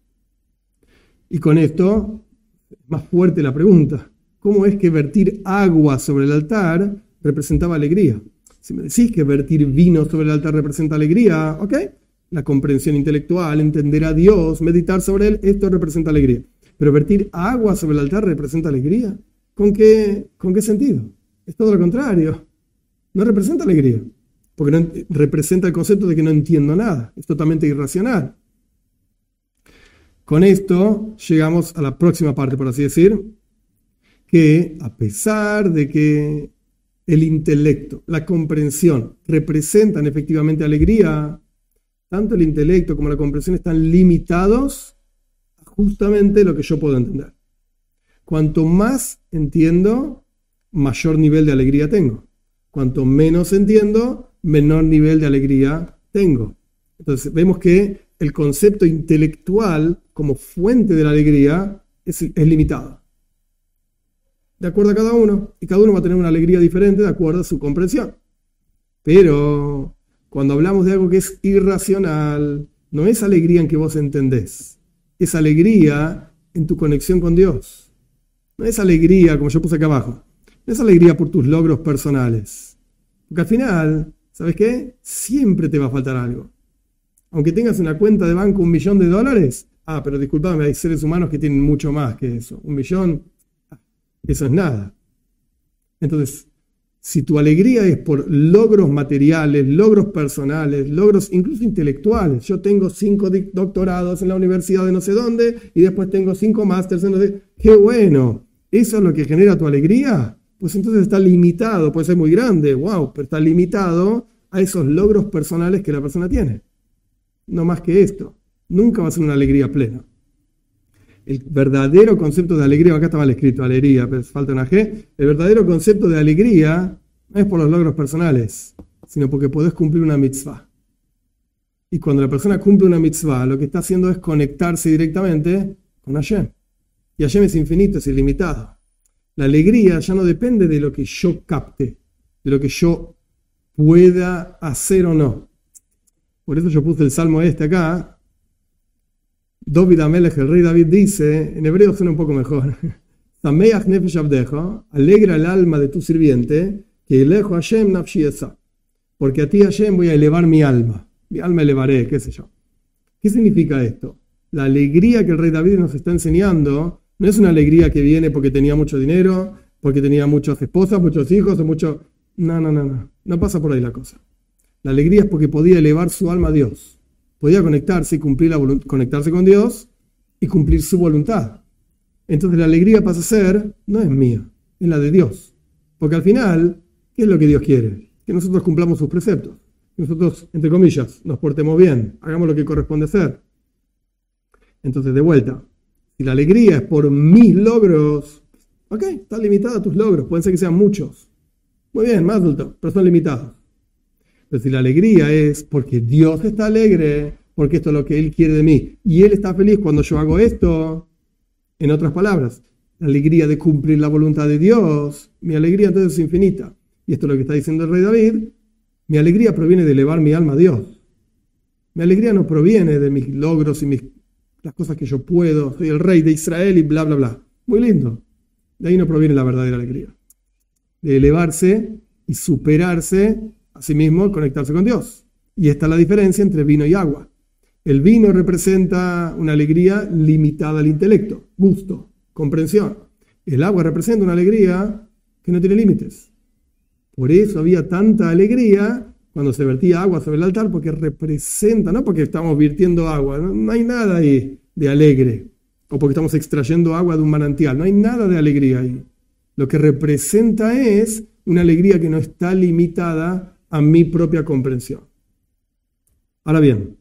Y con esto, es más fuerte la pregunta: ¿cómo es que vertir agua sobre el altar representaba alegría? Si me decís que vertir vino sobre el altar representa alegría, ok, la comprensión intelectual, entender a Dios, meditar sobre Él, esto representa alegría. Pero vertir agua sobre el altar representa alegría. ¿Con qué, con qué sentido? Es todo lo contrario. No representa alegría. Porque no, representa el concepto de que no entiendo nada. Es totalmente irracional. Con esto llegamos a la próxima parte, por así decir, que a pesar de que el intelecto, la comprensión representan efectivamente alegría, tanto el intelecto como la comprensión están limitados a justamente lo que yo puedo entender. Cuanto más entiendo, mayor nivel de alegría tengo. Cuanto menos entiendo, menor nivel de alegría tengo. Entonces vemos que el concepto intelectual como fuente de la alegría es, es limitado. De acuerdo a cada uno. Y cada uno va a tener una alegría diferente de acuerdo a su comprensión. Pero cuando hablamos de algo que es irracional, no es alegría en que vos entendés. Es alegría en tu conexión con Dios. No es alegría, como yo puse acá abajo. No es alegría por tus logros personales. Porque al final, ¿sabes qué? Siempre te va a faltar algo. Aunque tengas en la cuenta de banco un millón de dólares, ah, pero disculpame, hay seres humanos que tienen mucho más que eso. Un millón, eso es nada. Entonces, si tu alegría es por logros materiales, logros personales, logros incluso intelectuales, yo tengo cinco doctorados en la universidad de no sé dónde y después tengo cinco másters en no sé, ¡qué bueno! ¿Eso es lo que genera tu alegría? Pues entonces está limitado, puede ser muy grande, wow, pero está limitado a esos logros personales que la persona tiene. No más que esto. Nunca va a ser una alegría plena. El verdadero concepto de alegría, acá está mal escrito, alegría, pero falta una G. El verdadero concepto de alegría no es por los logros personales, sino porque podés cumplir una mitzvah. Y cuando la persona cumple una mitzvah, lo que está haciendo es conectarse directamente con Hashem. Y Hashem es infinito, es ilimitado. La alegría ya no depende de lo que yo capte, de lo que yo pueda hacer o no. Por eso yo puse el salmo este acá. David Amelech, el rey David, dice, en hebreo suena un poco mejor, Sameach nefesh abdeja, alegra el alma de tu sirviente, que elejo Hashem nafshi esa, porque a ti Hashem voy a elevar mi alma, mi alma elevaré, qué sé yo. ¿Qué significa esto? La alegría que el rey David nos está enseñando no es una alegría que viene porque tenía mucho dinero, porque tenía muchas esposas, muchos hijos, o mucho... No, no, no, no, no pasa por ahí la cosa. La alegría es porque podía elevar su alma a Dios. Podía conectarse y cumplir la volunt- conectarse con Dios y cumplir su voluntad. Entonces la alegría pasa a ser, no es mía, es la de Dios. Porque al final, ¿qué es lo que Dios quiere? Que nosotros cumplamos sus preceptos. Que nosotros, entre comillas, nos portemos bien, hagamos lo que corresponde hacer. Entonces, de vuelta, si la alegría es por mis logros, ok, están limitados tus logros, pueden ser que sean muchos. Muy bien, más adultos, pero son limitados. Pero si la alegría es porque Dios está alegre, porque esto es lo que Él quiere de mí, y Él está feliz cuando yo hago esto, en otras palabras, la alegría de cumplir la voluntad de Dios, mi alegría entonces es infinita. Y esto es lo que está diciendo el rey David, mi alegría proviene de elevar mi alma a Dios. Mi alegría no proviene de mis logros y mis, las cosas que yo puedo, soy el rey de Israel y bla, bla, bla. Muy lindo. De ahí no proviene la verdadera alegría. De elevarse y superarse a sí mismo, conectarse con Dios. Y esta es la diferencia entre vino y agua. El vino representa una alegría limitada al intelecto, gusto, comprensión. El agua representa una alegría que no tiene límites. Por eso había tanta alegría cuando se vertía agua sobre el altar, porque representa, no porque estamos virtiendo agua, no, no hay nada ahí de alegre, o porque estamos extrayendo agua de un manantial, no hay nada de alegría ahí. Lo que representa es una alegría que no está limitada a mi propia comprensión. Ahora bien,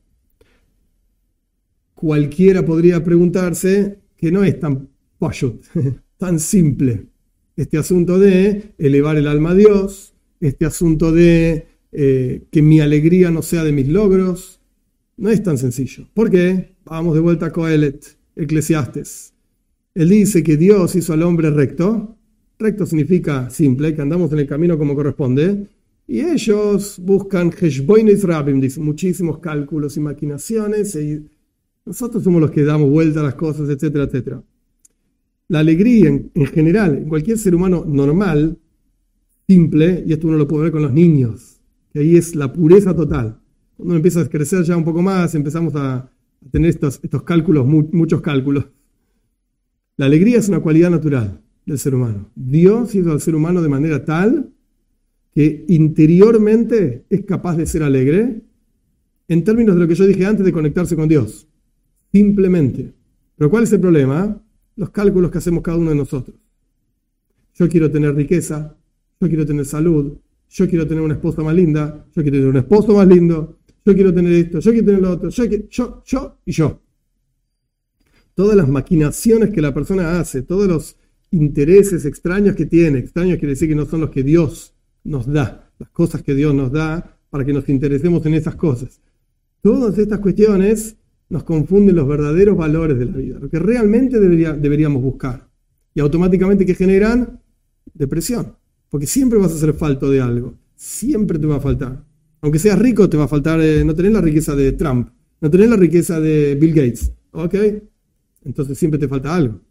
cualquiera podría preguntarse que no es tan pashut, tan simple este asunto de elevar el alma a Dios, este asunto de eh, que mi alegría no sea de mis logros. No es tan sencillo. ¿Por qué? Vamos de vuelta a Coelet, Eclesiastes. Él dice que Dios hizo al hombre recto. Recto significa simple, que andamos en el camino como corresponde. Y ellos buscan Heshboines Rabim, dicen, muchísimos cálculos y maquinaciones. Y nosotros somos los que damos vuelta a las cosas, etcétera, etcétera. La alegría en, en general, en cualquier ser humano normal, simple, y esto uno lo puede ver con los niños, que ahí es la pureza total. Cuando uno empieza a crecer ya un poco más, empezamos a, a tener estos, estos cálculos, mu, muchos cálculos. La alegría es una cualidad natural del ser humano. Dios hizo al ser humano de manera tal que interiormente es capaz de ser alegre en términos de lo que yo dije antes de conectarse con Dios. Simplemente. Pero ¿cuál es el problema? Los cálculos que hacemos cada uno de nosotros. Yo quiero tener riqueza, yo quiero tener salud, yo quiero tener una esposa más linda, yo quiero tener un esposo más lindo, yo quiero tener esto, yo quiero tener lo otro, yo, quiero, yo, yo y yo. Todas las maquinaciones que la persona hace, todos los intereses extraños que tiene, extraños quiere decir que no son los que Dios nos da, las cosas que Dios nos da, para que nos interesemos en esas cosas. Todas estas cuestiones nos confunden los verdaderos valores de la vida, lo que realmente debería, deberíamos buscar. Y automáticamente, ¿qué generan? Depresión. Porque siempre vas a ser falto de algo. Siempre te va a faltar. Aunque seas rico, te va a faltar, eh, no tenés la riqueza de Trump, no tenés la riqueza de Bill Gates. ¿Ok? Entonces siempre te falta algo.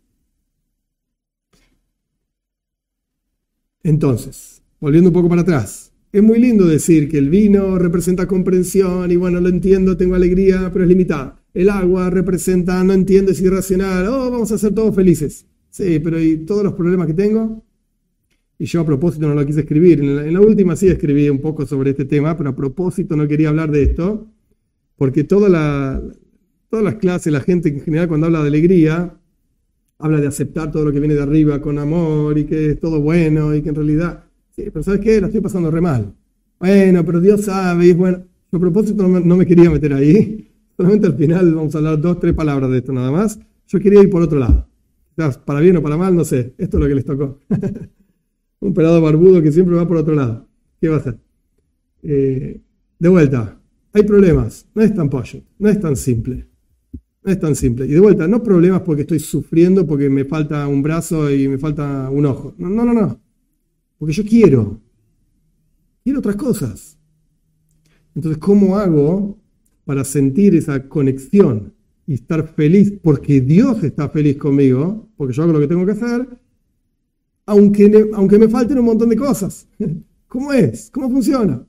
Entonces, volviendo un poco para atrás. Es muy lindo decir que el vino representa comprensión y bueno, lo entiendo, tengo alegría, pero es limitada. El agua representa, no entiendo, es irracional. Oh, vamos a ser todos felices. Sí, pero ¿y todos los problemas que tengo? Y yo a propósito no lo quise escribir. En la, en la última sí escribí un poco sobre este tema, pero a propósito no quería hablar de esto, porque toda la, todas las clases, la gente en general cuando habla de alegría, habla de aceptar todo lo que viene de arriba con amor y que es todo bueno y que en realidad, sí, pero ¿sabes qué? La estoy pasando re mal. Bueno, pero Dios sabe y es bueno. Yo a propósito no me, no me quería meter ahí. Solamente al final vamos a hablar dos, tres palabras de esto nada más. Yo quería ir por otro lado. Para bien o para mal, no sé. Esto es lo que les tocó. Un pelado barbudo que siempre va por otro lado. ¿Qué va a hacer? Eh, de vuelta, hay problemas. No es tan pollo. No es tan simple. No es tan simple. Y de vuelta, no problemas porque estoy sufriendo, porque me falta un brazo y me falta un ojo. No, no, no. no. Porque yo quiero. Quiero otras cosas. Entonces, ¿cómo hago para sentir esa conexión y estar feliz? Porque Dios está feliz conmigo, porque yo hago lo que tengo que hacer, aunque, aunque me falten un montón de cosas. ¿Cómo es? ¿Cómo funciona?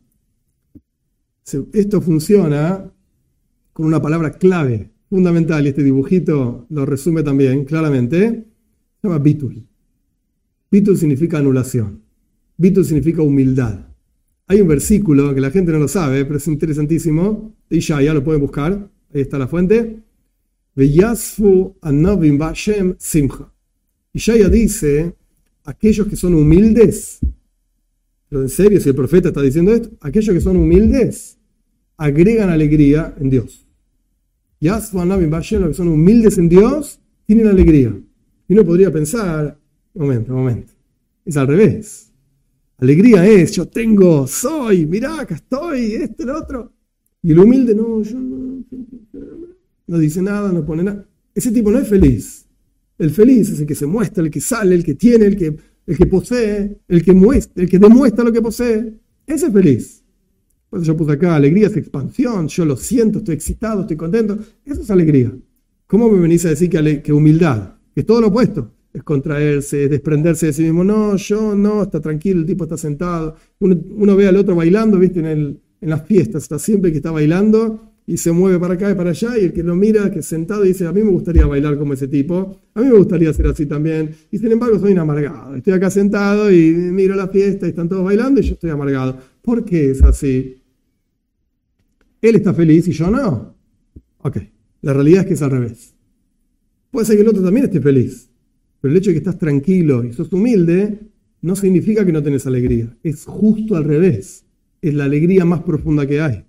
Esto funciona con una palabra clave, fundamental, y este dibujito lo resume también claramente. Se llama bitul. Bitul significa anulación. Bitul significa humildad. Hay un versículo que la gente no lo sabe, pero es interesantísimo, de Ishaya, lo pueden buscar, ahí está la fuente. Veyasfu anavim ba'Shem simcha. Ishaya dice, aquellos que son humildes, pero en serio, si el profeta está diciendo esto, aquellos que son humildes agregan alegría en Dios. Yasfu anavim ba'Shem, los que son humildes en Dios, tienen alegría. Y uno podría pensar, momento, momento, es al revés. Alegría es, yo tengo, soy, mirá, acá estoy, este, el otro. Y el humilde, no, yo no, no dice nada, no pone nada. Ese tipo no es feliz. El feliz es el que se muestra, el que sale, el que tiene, el que, el que posee, el que muestra, el que demuestra lo que posee. Ese es feliz. Por eso yo puse acá, alegría es expansión, yo lo siento, estoy excitado, estoy contento. Eso es alegría. ¿Cómo me venís a decir que, ale- que humildad? Que es todo lo opuesto. Es contraerse, es desprenderse de sí mismo. No, yo no, está tranquilo, el tipo está sentado. Uno, uno ve al otro bailando, viste, en, el, en las fiestas, está siempre que está bailando y se mueve para acá y para allá, y el que lo mira, que es sentado, dice, a mí me gustaría bailar como ese tipo, a mí me gustaría ser así también, y sin embargo soy un amargado. Estoy acá sentado y miro la fiesta y están todos bailando y yo estoy amargado. ¿Por qué es así? Él está feliz y yo no. Ok, la realidad es que es al revés. Puede ser que el otro también esté feliz. Pero el hecho de que estás tranquilo y sos humilde no significa que no tenés alegría. Es justo al revés. Es la alegría más profunda que hay.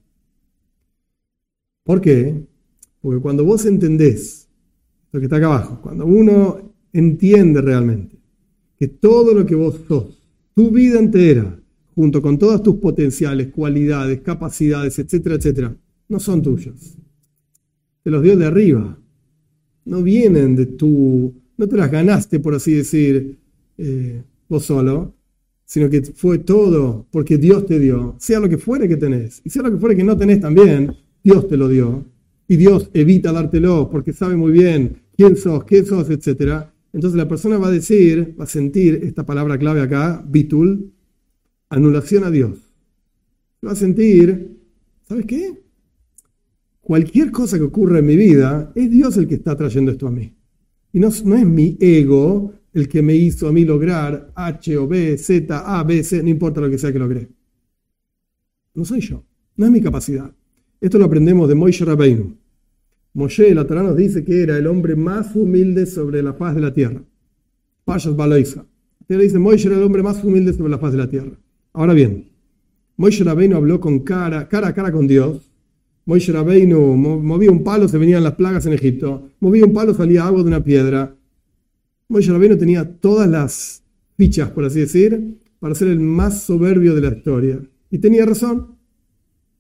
¿Por qué? Porque cuando vos entendés lo que está acá abajo, cuando uno entiende realmente que todo lo que vos sos, tu vida entera, junto con todas tus potenciales, cualidades, capacidades, etcétera, etcétera, no son tuyos. Te los dio de arriba. No vienen de tu... No te las ganaste, por así decir, eh, vos solo, sino que fue todo porque Dios te dio. Sea lo que fuere que tenés, y sea lo que fuere que no tenés también, Dios te lo dio. Y Dios evita dártelo porque sabe muy bien quién sos, qué sos, etcétera. Entonces la persona va a decir, va a sentir esta palabra clave acá, bitul, anulación a Dios. Va a sentir, ¿sabes qué? Cualquier cosa que ocurra en mi vida, es Dios el que está trayendo esto a mí. Y no, no es mi ego el que me hizo a mí lograr H o B, Z, A, B, C, no importa lo que sea que logré. No soy yo, no es mi capacidad. Esto lo aprendemos de Moshe Rabbeinu. Moshe, la Torá nos dice que era el hombre más humilde sobre la faz de la tierra. Pashas Baloisa. Usted le dice, Moshe era el hombre más humilde sobre la faz de la tierra. Ahora bien, Moshe Rabbeinu habló con cara, cara a cara con Dios. Moshe Rabbeinu movía un palo, se venían las plagas en Egipto. Movía un palo, salía agua de una piedra. Moshe Rabbeinu tenía todas las fichas, por así decir, para ser el más soberbio de la historia. Y tenía razón.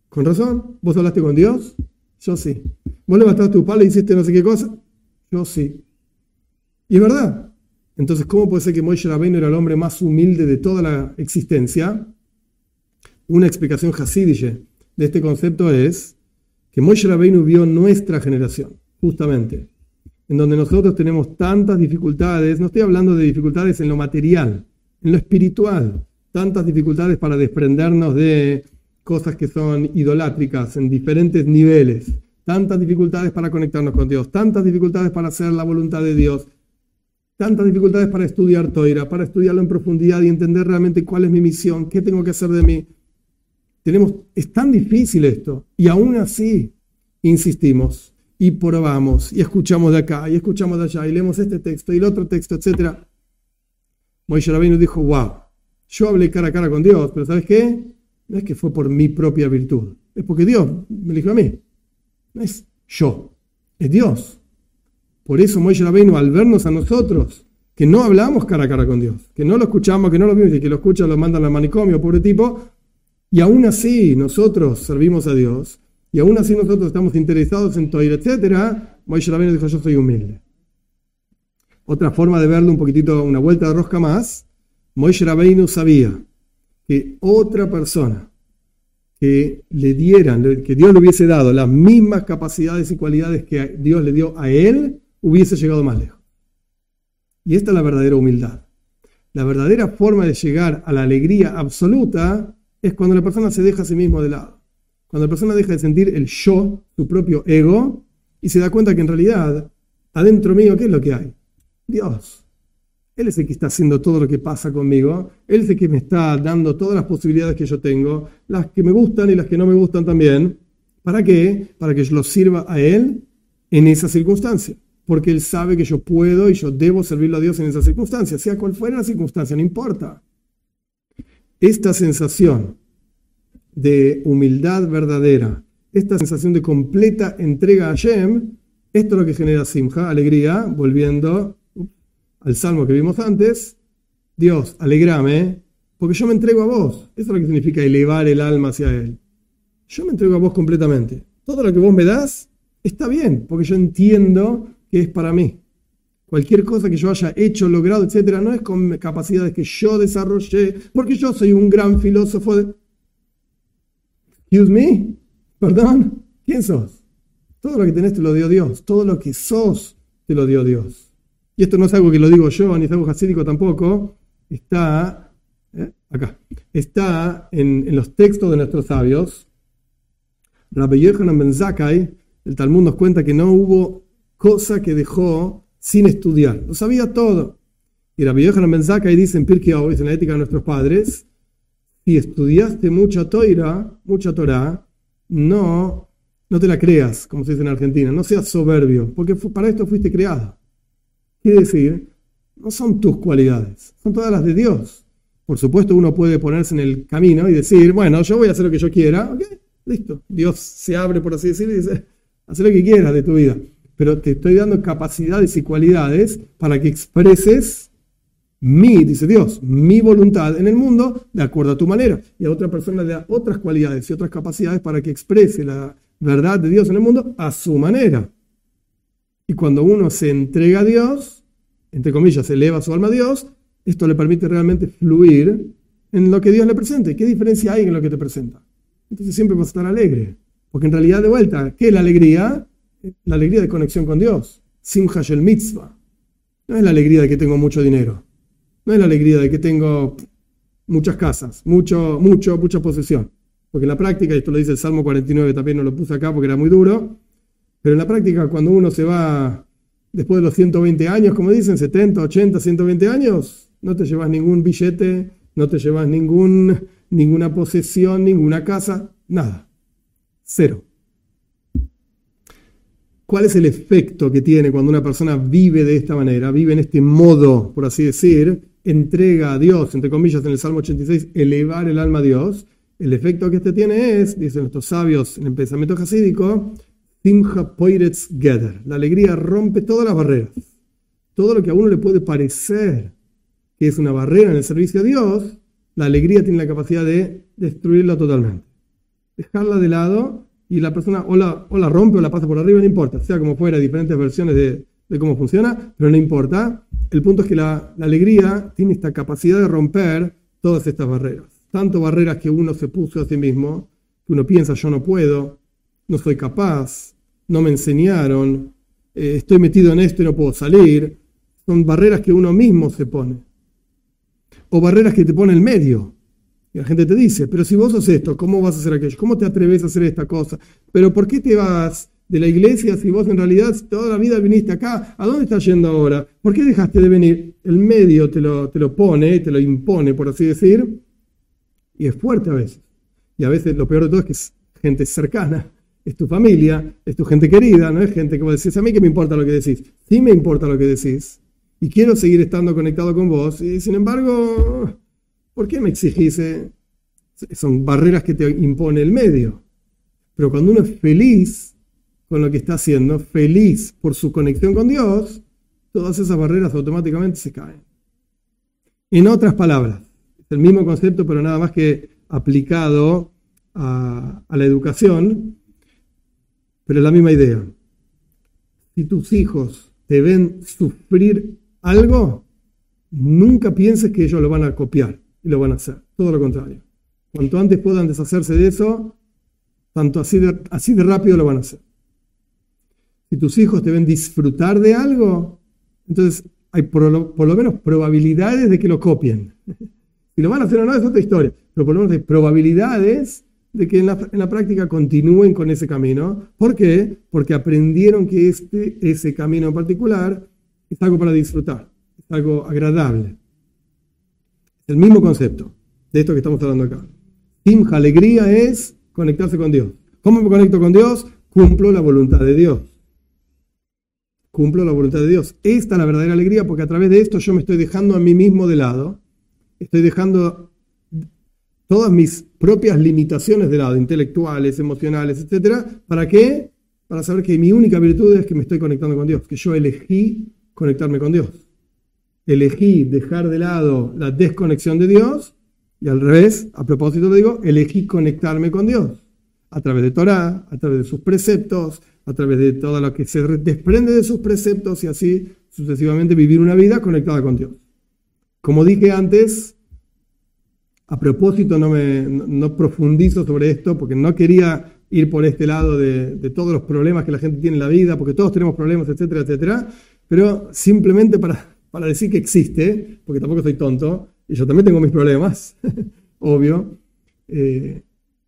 Con razón, ¿vos hablaste con Dios? Yo sí. ¿Vos levantaste tu palo y hiciste no sé qué cosa? Yo sí. Y es verdad. Entonces, ¿cómo puede ser que Moshe Rabbeinu era el hombre más humilde de toda la existencia? Una explicación hasidiche de este concepto es que Moshe Rabbeinu vio nuestra generación, justamente, en donde nosotros tenemos tantas dificultades. No estoy hablando de dificultades en lo material, en lo espiritual. Tantas dificultades para desprendernos de cosas que son idolátricas en diferentes niveles. Tantas dificultades para conectarnos con Dios. Tantas dificultades para hacer la voluntad de Dios. Tantas dificultades para estudiar Toira, para estudiarlo en profundidad y entender realmente cuál es mi misión, qué tengo que hacer de mí. Tenemos, es tan difícil esto, y aún así insistimos, y probamos, y escuchamos de acá, y escuchamos de allá, y leemos este texto, y el otro texto, etcétera. Moshe Rabbeinu dijo, wow, yo hablé cara a cara con Dios, pero ¿sabes qué? No es que fue por mi propia virtud, es porque Dios me eligió a mí. No es yo, es Dios. Por eso Moshe Rabbeinu, al vernos a nosotros, que no hablamos cara a cara con Dios, que no lo escuchamos, que no lo vimos, y que lo escuchan, lo mandan al manicomio, pobre tipo, y aún así nosotros servimos a Dios, y aún así nosotros estamos interesados en Toira, etcétera, Moshe Rabbeinu dijo, yo soy humilde. Otra forma de verlo, un poquitito, una vuelta de rosca más, Moshe Rabbeinu sabía que otra persona que le dieran, que Dios le hubiese dado las mismas capacidades y cualidades que Dios le dio a él, hubiese llegado más lejos. Y esta es la verdadera humildad. La verdadera forma de llegar a la alegría absoluta es cuando la persona se deja a sí mismo de lado. Cuando la persona deja de sentir el yo, su propio ego, y se da cuenta que en realidad, adentro mío, ¿qué es lo que hay? Dios. Él es el que está haciendo todo lo que pasa conmigo. Él es el que me está dando todas las posibilidades que yo tengo, las que me gustan y las que no me gustan también. ¿Para qué? Para que yo lo sirva a Él en esa circunstancia. Porque Él sabe que yo puedo y yo debo servirlo a Dios en esa circunstancia. Sea cual fuera la circunstancia, no importa. Esta sensación de humildad verdadera, esta sensación de completa entrega a Hashem, esto es lo que genera simja, alegría, volviendo al salmo que vimos antes. Dios, alegrame, porque yo me entrego a vos. Eso es lo que significa elevar el alma hacia Él. Yo me entrego a vos completamente. Todo lo que vos me das está bien, porque yo entiendo que es para mí. Cualquier cosa que yo haya hecho, logrado, etcétera, no es con capacidades que yo desarrollé, porque yo soy un gran filósofo de... Excuse me, perdón, ¿quién sos? Todo lo que tenés te lo dio Dios, todo lo que sos te lo dio Dios. Y esto no es algo que lo digo yo, ni es algo hasídico tampoco, está ¿eh? acá, está en, en los textos de nuestros sabios. Rabbi Yochanan ben Zakkai, el Talmud nos cuenta que no hubo cosa que dejó sin estudiar, lo sabía todo. Y Rabbi Yochanan ben Zakkai dice en Pirkei Avos, en la ética de nuestros padres, si estudiaste mucha Toira, mucha Torá, no, no te la creas, como se dice en Argentina, no seas soberbio, porque para esto fuiste creado. Quiere decir, no son tus cualidades, son todas las de Dios. Por supuesto, uno puede ponerse en el camino y decir, bueno, yo voy a hacer lo que yo quiera, ok, listo. Dios se abre, por así decirlo, y dice, haz lo que quieras de tu vida. Pero te estoy dando capacidades y cualidades para que expreses mi, dice Dios, mi voluntad en el mundo de acuerdo a tu manera. Y a otra persona le da otras cualidades y otras capacidades para que exprese la verdad de Dios en el mundo a su manera. Y cuando uno se entrega a Dios, entre comillas, eleva su alma a Dios, esto le permite realmente fluir en lo que Dios le presenta. ¿Y qué diferencia hay en lo que te presenta? Entonces siempre vas a estar alegre. Porque en realidad, de vuelta, ¿qué es la alegría? La alegría de conexión con Dios. Simcha shel mitzvah. No es la alegría de que tengo mucho dinero. No es la alegría de que tengo muchas casas, mucho, mucho, mucha posesión. Porque en la práctica, y esto lo dice el Salmo cuarenta y nueve, también no lo puse acá porque era muy duro, pero en la práctica cuando uno se va después de los ciento veinte años, como dicen, setenta, ochenta, ciento veinte años, no te llevas ningún billete, no te llevas ningún, ninguna posesión, ninguna casa, nada. Cero. ¿Cuál es el efecto que tiene cuando una persona vive de esta manera, vive en este modo, por así decir, entrega a Dios, entre comillas, en el Salmo ochenta y seis, elevar el alma a Dios? El efecto que este tiene es, dicen nuestros sabios en el pensamiento jasídico, Simcha poiretz geder. La alegría rompe todas las barreras. Todo lo que a uno le puede parecer que es una barrera en el servicio a Dios, la alegría tiene la capacidad de destruirlo totalmente. dejarla de lado y la persona o la, o la rompe o la pasa por arriba, no importa, sea como fuera, diferentes versiones de, de cómo funciona, pero no importa. El punto es que la, la alegría tiene esta capacidad de romper todas estas barreras. Tanto barreras que uno se puso a sí mismo, que uno piensa yo no puedo, no soy capaz, no me enseñaron, eh, estoy metido en esto y no puedo salir. Son barreras que uno mismo se pone. O barreras que te pone el medio. Y la gente te dice, pero si vos sos esto, ¿cómo vas a hacer aquello? ¿Cómo te atreves a hacer esta cosa? ¿Pero por qué te vas de la iglesia si vos en realidad toda la vida viniste acá? ¿A dónde estás yendo ahora? ¿Por qué dejaste de venir? El medio te lo, te lo pone, te lo impone, por así decir, y es fuerte a veces. Y a veces lo peor de todo es que es gente cercana, es tu familia, es tu gente querida, no es gente que vos decís, a mí que me importa lo que decís. Sí me importa lo que decís, y quiero seguir estando conectado con vos, y sin embargo, ¿por qué me exigís? Eh? Son barreras que te impone el medio. Pero cuando uno es feliz con lo que está haciendo, feliz por su conexión con Dios, todas esas barreras automáticamente se caen. En otras palabras, es el mismo concepto, pero nada más que aplicado a, a la educación, pero es la misma idea. Si tus hijos te ven sufrir algo, nunca pienses que ellos lo van a copiar y lo van a hacer. Todo lo contrario. Cuanto antes puedan deshacerse de eso, tanto así de, así de rápido lo van a hacer. Si tus hijos te ven disfrutar de algo, entonces hay por lo, por lo menos probabilidades de que lo copien. Si lo van a hacer o no es otra historia, pero por lo menos hay probabilidades de que en la, en la práctica continúen con ese camino. ¿Por qué? Porque aprendieron que este, ese camino en particular es algo para disfrutar, es algo agradable. Es el mismo concepto de esto que estamos hablando acá. Simja, alegría, es conectarse con Dios. ¿Cómo me conecto con Dios? Cumplo la voluntad de Dios. Cumplo la voluntad de Dios. Esta es la verdadera alegría, porque a través de esto yo me estoy dejando a mí mismo de lado. Estoy dejando todas mis propias limitaciones de lado, intelectuales, emocionales, etcétera. ¿Para qué? Para saber que mi única virtud es que me estoy conectando con Dios, que yo elegí conectarme con Dios. Elegí dejar de lado la desconexión de Dios y al revés, a propósito lo digo, elegí conectarme con Dios a través de Torah, a través de sus preceptos, a través de todo lo que se desprende de sus preceptos y así sucesivamente vivir una vida conectada con Dios. Como dije antes, a propósito no, me, no, no profundizo sobre esto porque no quería ir por este lado de, de todos los problemas que la gente tiene en la vida, porque todos tenemos problemas, etcétera, etcétera, pero simplemente para, para decir que existe, porque tampoco soy tonto, y yo también tengo mis problemas, obvio. Eh,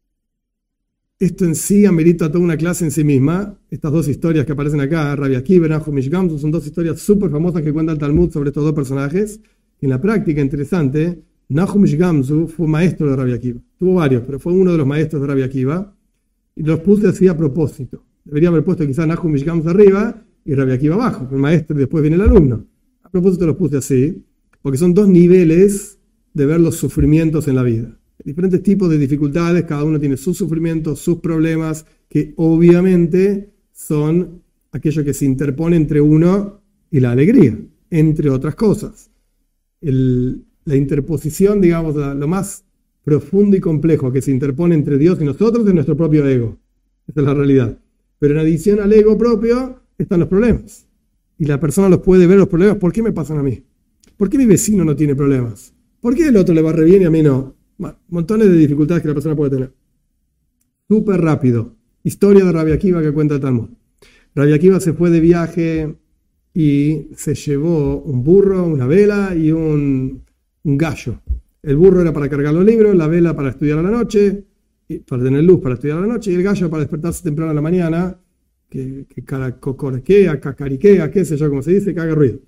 esto en sí amerita toda una clase en sí misma. Estas dos historias que aparecen acá, Rabbi Akiva y Nahum Ish Gamzu, son dos historias súper famosas que cuenta el Talmud sobre estos dos personajes. En la práctica, interesante, Nahum Ish Gamzu fue maestro de Rabbi Akiva. Tuvo varios, pero fue uno de los maestros de Rabbi Akiva. Y los puse así a propósito. Debería haber puesto quizás Nahum Ish Gamzu arriba y Rabbi Akiva abajo. El maestro y después viene el alumno. A propósito los puse así, porque son dos niveles de ver los sufrimientos en la vida. Diferentes tipos de dificultades, cada uno tiene sus sufrimientos, sus problemas, que obviamente son aquello que se interpone entre uno y la alegría, entre otras cosas. El, la interposición, digamos, la, lo más profundo y complejo que se interpone entre Dios y nosotros es nuestro propio ego. Esa es la realidad. Pero en adición al ego propio están los problemas. Y la persona los puede ver los problemas. ¿Por qué me pasan a mí? ¿Por qué mi vecino no tiene problemas? ¿Por qué el otro le va re bien y a mí no? Bueno, montones de dificultades que la persona puede tener. Súper rápido. Historia de Rabbi Akiva que cuenta el Talmud. Rabbi Akiva se fue de viaje y se llevó un burro, una vela y un, un gallo. El burro era para cargar los libros, la vela para estudiar a la noche, y para tener luz para estudiar a la noche, y el gallo para despertarse temprano en la mañana, que, que cocorquea, cacariquea, qué sé yo cómo se dice, que haga ruido.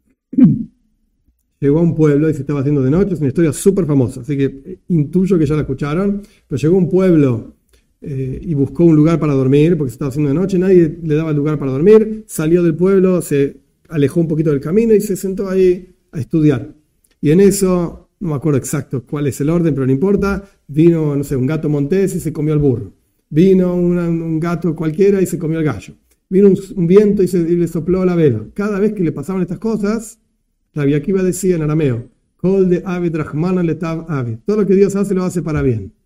Llegó a un pueblo y se estaba haciendo de noche, es una historia súper famosa, así que intuyo que ya la escucharon, pero llegó a un pueblo eh, y buscó un lugar para dormir, porque se estaba haciendo de noche, nadie le daba lugar para dormir, salió del pueblo, se alejó un poquito del camino y se sentó ahí a estudiar. Y en eso, no me acuerdo exacto cuál es el orden, pero no importa, vino, no sé, un gato montés y se comió al burro. Vino una, un gato cualquiera y se comió al gallo. Vino un, un viento y, se, y le sopló la vela. Cada vez que le pasaban estas cosas, Rabbi Akiva decía en arameo, Kol de Avid Rahmana letav Avid. Todo lo que Dios hace lo hace para bien.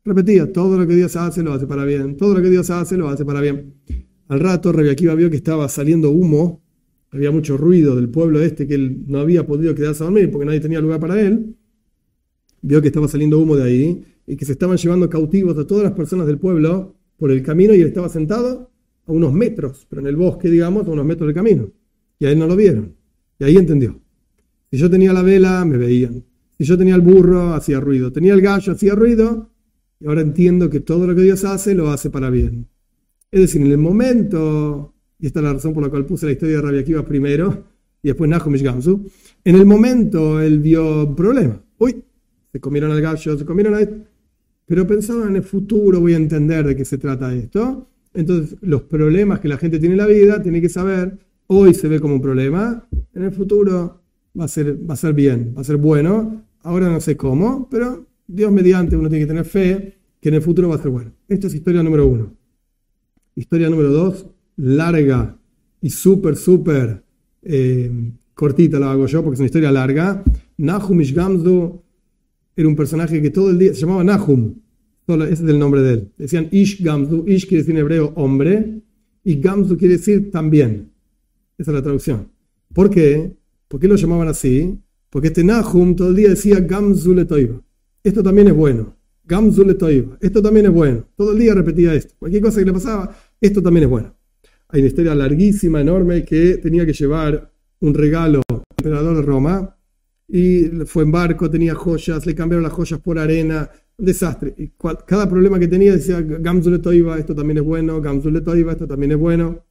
Repetía, todo lo que Dios hace lo hace para bien, todo lo que Dios hace lo hace para bien. Al rato Rabbi Akiva vio que estaba saliendo humo, había mucho ruido del pueblo este que él no había podido quedarse a dormir porque nadie tenía lugar para él. Vio que estaba saliendo humo de ahí y que se estaban llevando cautivos a todas las personas del pueblo por el camino y él estaba sentado a unos metros, pero en el bosque, digamos, a unos metros del camino. Y a él no lo vieron. Y ahí entendió. Si yo tenía la vela, me veían. Si yo tenía el burro, hacía ruido. Tenía el gallo, hacía ruido. Y ahora entiendo que todo lo que Dios hace, lo hace para bien. Es decir, en el momento, y esta es la razón por la cual puse la historia de Rabbi Akiva primero, y después Nahum Ish Gamzu, en el momento él vio un problema. Uy, se comieron al gallo, se comieron a esto. Pero pensaba en el futuro, voy a entender de qué se trata esto. Entonces, los problemas que la gente tiene en la vida, tiene que saber, hoy se ve como un problema, en el futuro va a ser, va a ser bien, va a ser bueno. Ahora no sé cómo, pero Dios mediante uno tiene que tener fe que en el futuro va a ser bueno. Esta es historia número uno. Historia número dos, larga y súper, súper eh, cortita la hago yo porque es una historia larga. Nahum Ish Gamzu era un personaje que todo el día se llamaba Nahum. Solo, ese es el nombre de él. Decían Ish Gamzu. Ish quiere decir en hebreo hombre y Gamzu quiere decir también. Esa es la traducción. ¿Por qué? ¿Por qué lo llamaban así? Porque este Nahum todo el día decía Gamzu le toiva. Esto también es bueno. Gamzu le toiva. Esto también es bueno. Todo el día repetía esto. Cualquier cosa que le pasaba, esto también es bueno. Hay una historia larguísima, enorme, que tenía que llevar un regalo al emperador de Roma y fue en barco, tenía joyas, le cambiaron las joyas por arena, un desastre. Y cual, cada problema que tenía decía Gamzu le toiva, esto también es bueno, Gamzu le toiva, esto también es bueno.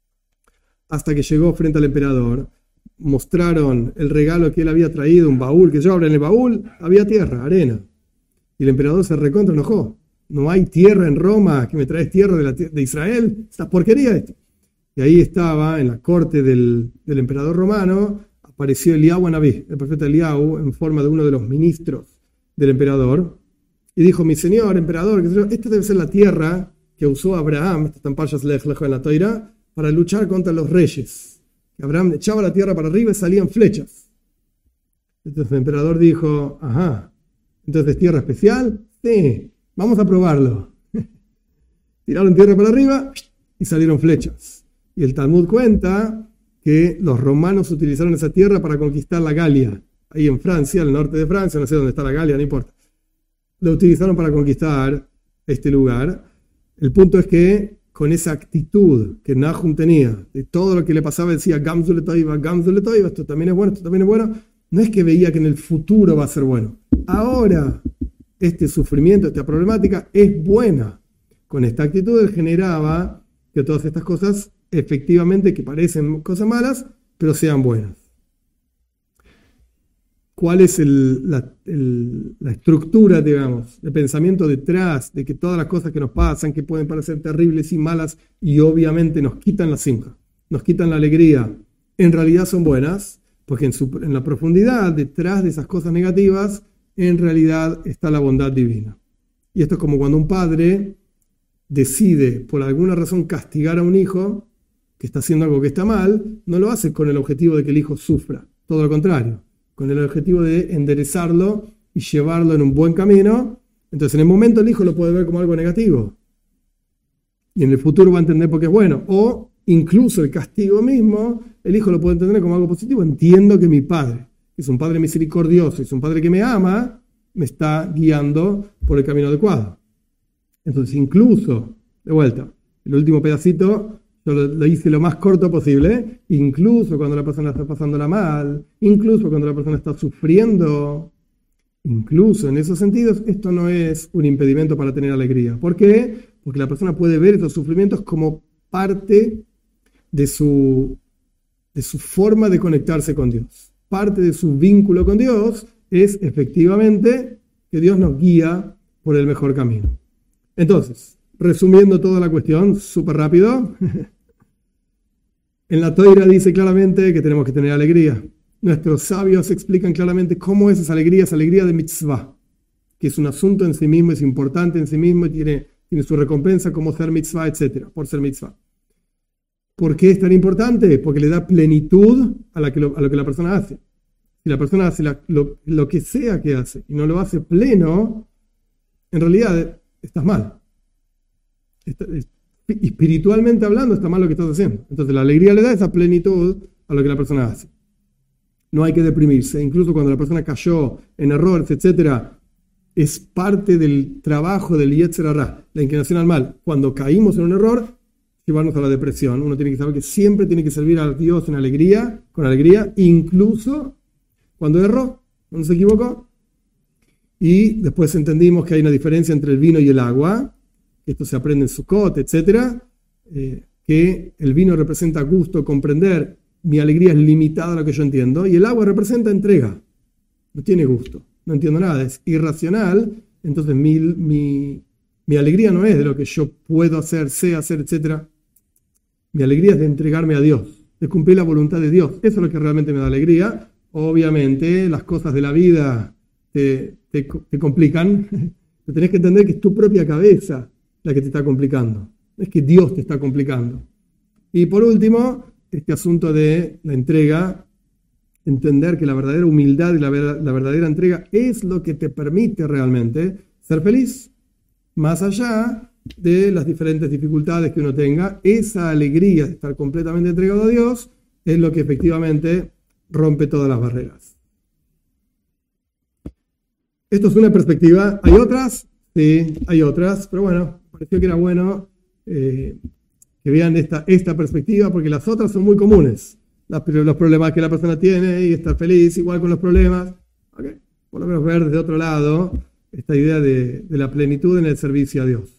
Hasta que llegó frente al emperador, mostraron el regalo que él había traído, un baúl, que yo abrí en el baúl, había tierra, arena. Y el emperador se recontra enojó. No hay tierra en Roma, que me traes tierra de, la, de Israel, esta porquería esto. Y ahí estaba, en la corte del, del emperador romano, apareció Eliyahu Anabí, el profeta Eliyahu, en forma de uno de los ministros del emperador, y dijo, mi señor emperador, esta debe ser la tierra que usó Abraham, esta está en Parshas Lech Lecho en la Toira, para luchar contra los reyes. Abraham echaba la tierra para arriba y salían flechas. Entonces el emperador dijo, ajá, entonces tierra especial, sí, vamos a probarlo. Tiraron tierra para arriba y salieron flechas. Y el Talmud cuenta que los romanos utilizaron esa tierra para conquistar la Galia, ahí en Francia, al norte de Francia, no sé dónde está la Galia, no importa. Lo utilizaron para conquistar este lugar. El punto es que con esa actitud que Nahum tenía, de todo lo que le pasaba, decía Gamzu le toiva, Gamzu le toiva, esto también es bueno, esto también es bueno, no es que veía que en el futuro va a ser bueno. Ahora, este sufrimiento, esta problemática es buena. Con esta actitud él generaba que todas estas cosas, efectivamente, que parecen cosas malas, pero sean buenas. ¿Cuál es el, la, el, la estructura, digamos, de pensamiento detrás de que todas las cosas que nos pasan, que pueden parecer terribles y malas, y obviamente nos quitan la simja, nos quitan la alegría, en realidad son buenas? Porque en, su, en la profundidad, detrás de esas cosas negativas, en realidad está la bondad divina. Y esto es como cuando un padre decide, por alguna razón, castigar a un hijo que está haciendo algo que está mal, no lo hace con el objetivo de que el hijo sufra, todo lo contrario, con el objetivo de enderezarlo y llevarlo en un buen camino. Entonces en el momento el hijo lo puede ver como algo negativo y en el futuro va a entender por qué es bueno, o incluso el castigo mismo el hijo lo puede entender como algo positivo. Entiendo que mi padre, que es un padre misericordioso, es un padre que me ama, me está guiando por el camino adecuado. Entonces incluso, de vuelta, el último pedacito yo lo, lo hice lo más corto posible, incluso cuando la persona está pasándola mal, incluso cuando la persona está sufriendo, incluso en esos sentidos, esto no es un impedimento para tener alegría. ¿Por qué? Porque la persona puede ver esos sufrimientos como parte de su, de su forma de conectarse con Dios. Parte de su vínculo con Dios es efectivamente que Dios nos guía por el mejor camino. Entonces, resumiendo toda la cuestión, súper rápido, en la Toira dice claramente que tenemos que tener alegría. Nuestros sabios explican claramente cómo es esa alegría, esa alegría de mitzvah, que es un asunto en sí mismo, es importante en sí mismo y tiene, tiene su recompensa como ser mitzvah, etcétera, por ser mitzvah. ¿Por qué es tan importante? Porque le da plenitud a, la que lo, a lo que la persona hace. Si la persona hace la, lo, lo que sea que hace y no lo hace pleno, en realidad estás mal. Espiritualmente hablando, está mal lo que estás haciendo. Entonces la alegría le da esa plenitud a lo que la persona hace. No hay que deprimirse. Incluso cuando la persona cayó en errores, etcétera, es parte del trabajo del Yetzer Hara, la inclinación al mal. Cuando caímos en un error, llevarnos a la depresión. Uno tiene que saber que siempre tiene que servir a Dios en alegría, con alegría, incluso cuando erró, cuando se equivocó. Y después entendimos que hay una diferencia entre el vino y el agua. Esto se aprende en Sukkot, etcétera. Eh, que el vino representa gusto, comprender. Mi alegría es limitada a lo que yo entiendo. Y el agua representa entrega. No tiene gusto. No entiendo nada. Es irracional. Entonces mi, mi, mi alegría no es de lo que yo puedo hacer, sé hacer, etcétera. Mi alegría es de entregarme a Dios, de cumplir la voluntad de Dios. Eso es lo que realmente me da alegría. Obviamente, las cosas de la vida te, te, te complican. Pero tenés que entender que es tu propia cabeza la que te está complicando. No es que Dios te está complicando. Y por último, este asunto de la entrega, entender que la verdadera humildad y la, la verdadera entrega es lo que te permite realmente ser feliz. Más allá de las diferentes dificultades que uno tenga, esa alegría de estar completamente entregado a Dios es lo que efectivamente rompe todas las barreras. Esto es una perspectiva. ¿Hay otras? Sí, hay otras, pero bueno, pareció que era bueno eh, que vean esta, esta perspectiva, porque las otras son muy comunes. Las, los problemas que la persona tiene y estar feliz igual con los problemas. Okay. Por lo menos ver desde otro lado esta idea de, de la plenitud en el servicio a Dios.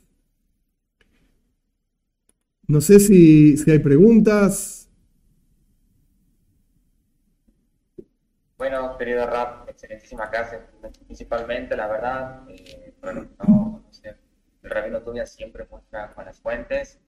No sé si, si hay preguntas.
Bueno, querido Rap, excelentísima clase, principalmente, la verdad, eh, bueno, no, no sé, el rabino Tubia siempre muestra con las fuentes,